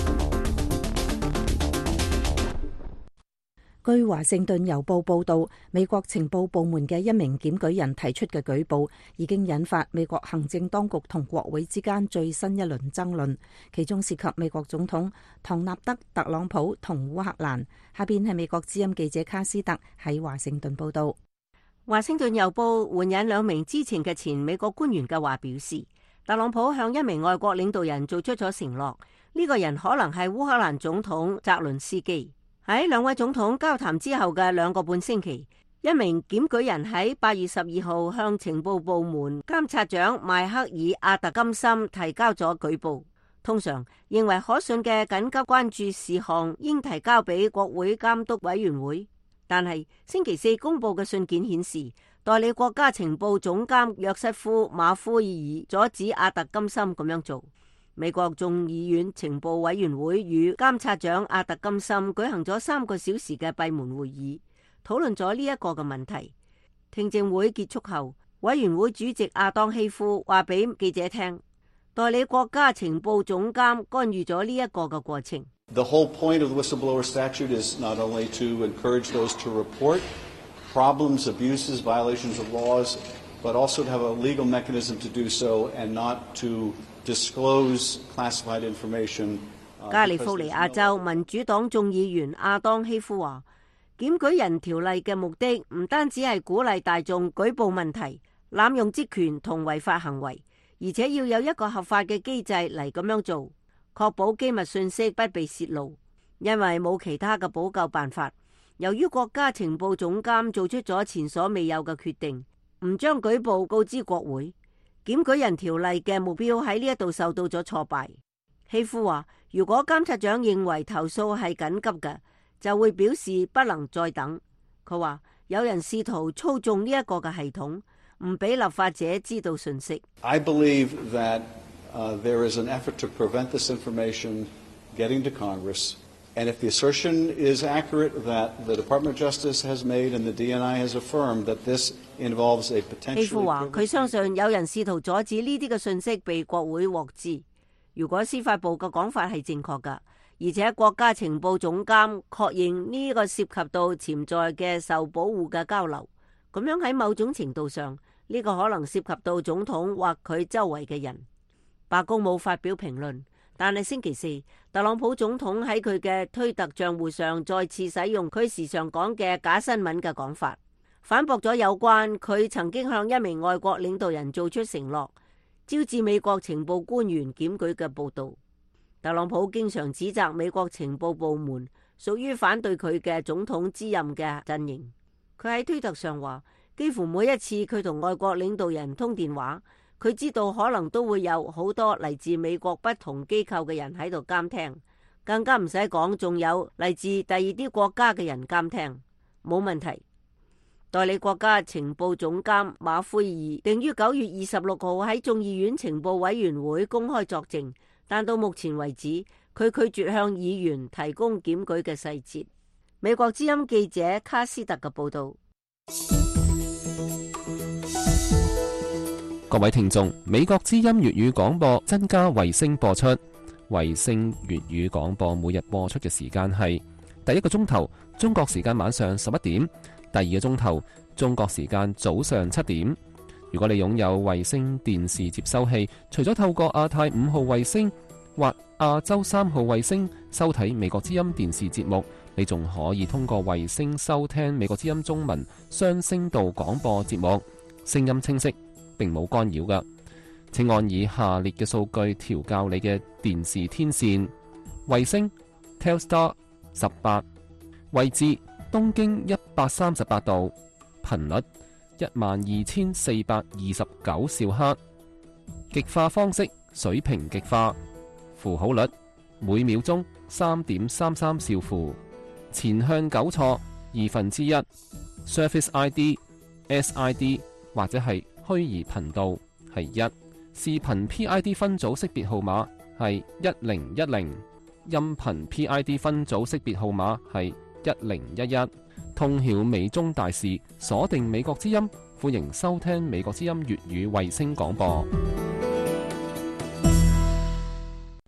據華盛頓郵報報導，美國情報部門嘅一名檢舉人提出嘅舉報，已經引發美國行政當局同國會之間最新一輪爭論，其中涉及美國總統唐納德·特朗普同烏克蘭。下邊係美國之音記者卡斯特喺華盛頓報導。 華盛頓郵報援引兩名知情嘅前美國官員嘅話表示，特朗普向一名外國領導人做出咗承諾，呢個人可能係烏克蘭總統澤倫斯基。喺兩位總統交談之後嘅2個半星期，一名檢舉人喺8月12號向情報部門監察長邁克爾·阿特金森提交咗舉報。通常認為可信嘅緊急關注事項應提交俾國會監督委員會，但係星期四公佈嘅信件顯示，代理國家情報總監約瑟夫·馬夫爾阻止阿特金森咁樣做。美國眾議院情報委員會與監察長阿特金森舉行咗3個小時嘅閉門會議，討論咗呢一個嘅問題。聽證會結束後，委員會主席亞當希夫話俾記者聽，代理國家情報總監干預咗呢一個嘅過程。 The whole point of the whistleblower statute is not only to encourage those to report problems, abuses, violations of laws, but also to have a legal mechanism to do so and not to disclose classified information. 加利福尼亞州民主黨眾議員亞當希夫話，檢舉人條例嘅目的唔單止係鼓勵大眾舉報問題、濫用職權同違法行為，而且要有一個合法嘅機制嚟咁樣做，確保機密信息不被泄露，因為冇其他嘅補救辦法。由於國家情報總監做出咗前所未有嘅決定，唔將舉報告知國會，檢舉人條例嘅目標喺呢一度受到咗挫敗。希夫話，如果監察長認為投訴係緊急嘅，就會表示不能再等。佢話有人試圖操縱呢一個嘅系統，唔俾立法者知道信息。 I believe that there is an effort to prevent this information getting to Congress, and if the assertion is accurate that the Department of Justice has made and the DNI has affirmed that this involves a potentially... 希夫話佢相信有人試圖阻止呢啲嘅信息被國會獲知。如果司法部嘅講法係正確㗎，而且國家情報總監確認呢個涉及到潛在嘅受保護嘅交流，咁樣喺某種程度上，呢個可能涉及到總統或佢周圍嘅人。白宮冇發表評論，但係星期四，特朗普總統喺佢嘅推特賬戶上再次使用佢時常講嘅假新聞嘅講法，反駁咗有關佢曾經向一名外國領導人做出承諾，招致美國情報官員檢舉嘅報導。特朗普經常指責美國情報部門屬於反對佢嘅總統之任嘅陣營。佢喺推特上話，幾乎每一次佢同外國領導人通電話，佢知道可能都會有好多嚟自美國不同機構嘅人喺度監聽，更加唔使講，仲有嚟自第二啲國家嘅人監聽，冇問題。代理國家情報總監馬奎爾定於9月26號喺眾議院情報委員會公開作證，但到目前為止，佢拒絕向議員提供檢舉嘅細節。美國之音記者卡斯特嘅報道。 各位聽眾，美國之音粵語廣播增加衛星播出。衛星粵語廣播每日播出嘅時間係第一個鐘頭中國時間晚上11點，第二個鐘頭中國時間早上7點。如果你擁有衛星電視接收器，除咗透過亞太5號衛星或亞洲3號衛星收睇美國之音電視節目，你仲可以通過衛星收聽美國之音中文雙聲道廣播節目，聲音清晰，並冇干擾㗎。請按以下列嘅數據調校你嘅電視天線：衛星 Telstar 18，位置東經138度，頻率12429兆赫，極化方式水平極化，符號率每秒鐘3.33兆符，前向糾錯1/2， Surface ID、SID 或者係虛擬頻道係1，視頻 PID 分組識別號碼係1010，音頻 PID 分組識別號碼係1011。通曉美中大事，鎖定美國之音，歡迎收聽美國之音粵語衛星廣播。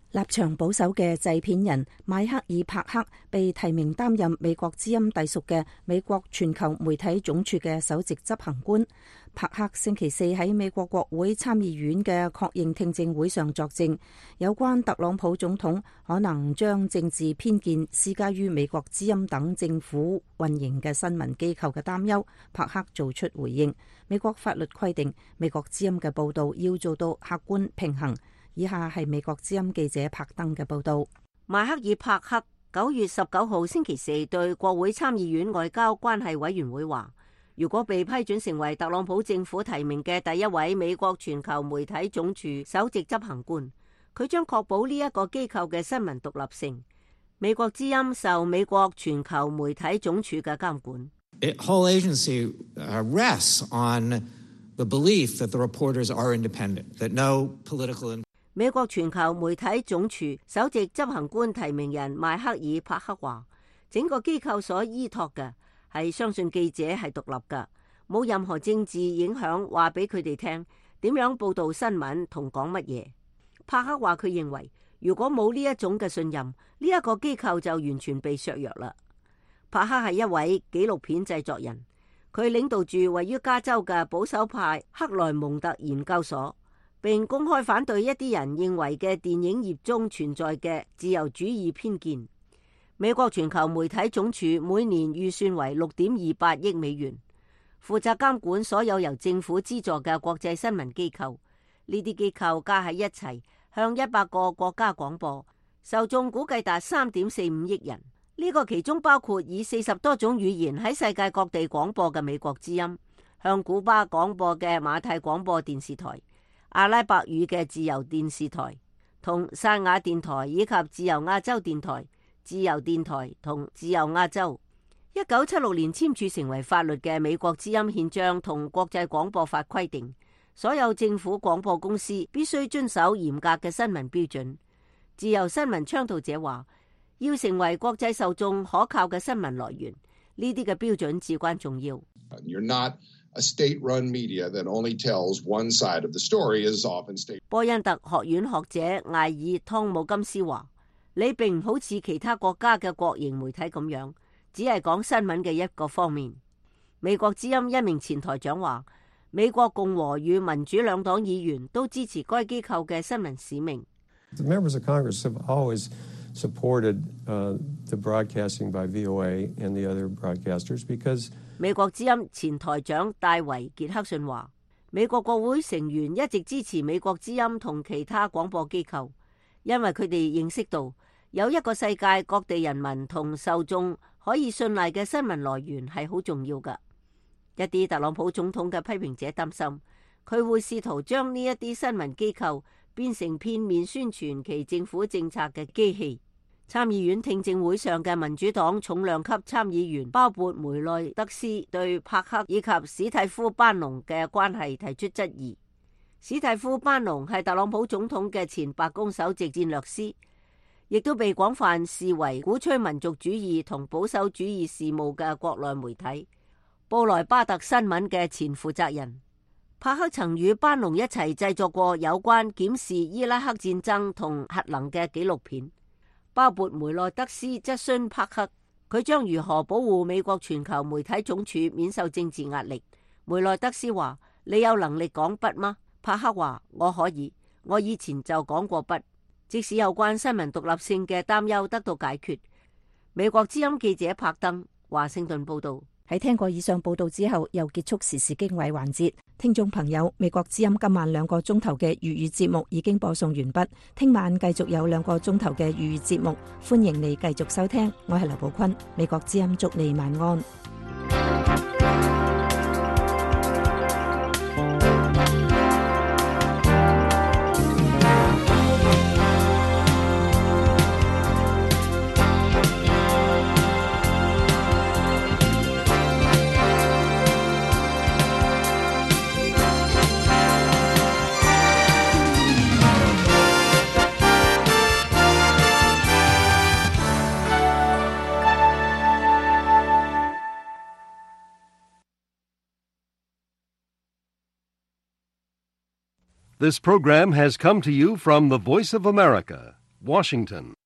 立場保守嘅製片人邁克爾·帕克被提名擔任美國之音隸屬嘅美國全球媒體總署嘅首席執行官。帕克星期四喺美國國會參議院嘅確認聽證會上作證，有關特朗普總統可能將政治偏見施加於美國之音等政府運營嘅新聞機構嘅擔憂。帕克做出回應，美國法律規定美國之音嘅報道要做到客觀平衡。以下係美國之音記者柏登嘅報道。 邁克爾·帕克9月19號星期四對國會參議院外交關係委員會話，如果被批准成為特朗普政府提名嘅第一位美國全球媒體總署首席執行官，佢將確保呢一個機構嘅新聞獨立性。美國之音受美國全球媒體總署嘅監管。 Whole agency rests on the belief that the reporters are independent, that no political. 美國全球媒體總署首席執行官提名人邁克爾·帕克話，整個機構所依託嘅係相信記者係獨立嘅，冇任何政治影響，話俾佢哋聽點樣報道新聞同講乜嘢。帕克話佢認為，如果冇呢一種嘅信任，呢一個機構就完全被削弱啦。帕克係一位紀錄片製作人，佢領導住位於加州嘅保守派克萊蒙特研究所，並公開反對一啲人認為嘅電影業中存在嘅自由主義偏見。美國全球媒體總署每年預算為6.28億美元，負責監管所有由政府資助嘅國際新聞機構。呢啲機構加喺一齊，向100個國家廣播，受眾估計達3.45億人。呢個其中包括以40多種語言喺世界各地廣播嘅美國之音，向古巴廣播嘅馬太廣播電視台，阿拉伯語嘅自由電視台同薩雅電台，以及自由亞洲電台、自由電台同自由亞洲。1976年簽署成為法律嘅美國之音憲章同國際廣播法規定，所有政府廣播公司必須遵守嚴格嘅新聞標準。自由新聞倡導者話，要成為國際受眾可靠嘅新聞來源，呢啲嘅標準至關重要。 A state-run media that only tells one side of the story is often state. 波恩特學院學者艾爾湯姆金斯話，你並唔好似其他國家嘅國營媒體咁樣，只係講新聞嘅一個方面。美國之音一名前台長話，美國共和與民主兩黨議員都支持該機構嘅新聞使命。 The members of Congress have always supported the broadcasting by VOA and the other broadcasters because 美國之音前台長戴維傑克遜話，美國國會成員一直支持美國之音同其他廣播機構，因為佢哋認識到有一個世界各地人民同受眾可以信賴嘅新聞來源係好重要㗎。一啲特朗普總統嘅批評者擔心，佢會試圖將呢一啲新聞機構變成片面宣傳其政府政策嘅機器。參議院聽證會上嘅民主黨重量級參議員鮑勃梅內德斯對帕克以及史蒂夫班農嘅關係提出質疑。史蒂夫班農係特朗普總統嘅前白宮首席戰略師，亦都被廣泛視為鼓吹民族主義同保守主義事務嘅國內媒體布萊巴特新聞嘅前負責人。帕克曾與班農一齊製作過有關檢視伊拉克戰爭同核能嘅紀錄片。鮑勃梅內德斯質詢帕克，佢將如何保護美國全球媒體總署免受政治壓力。梅內德斯話，你有能力講不嗎？帕克話，我可以，我以前就講過不。即使有關新聞獨立性嘅擔憂得到解決。美國之音記者柏登華盛頓報道。 喺聽過以上報道之後，又結束時事經緯環節。聽眾朋友，美國之音今晚2個鐘頭嘅粵語節目已經播送完畢，聽晚繼續有2個鐘頭嘅粵語節目，歡迎你繼續收聽。我係劉寶坤，美國之音祝你晚安。 This program has come to you from the Voice of America, Washington.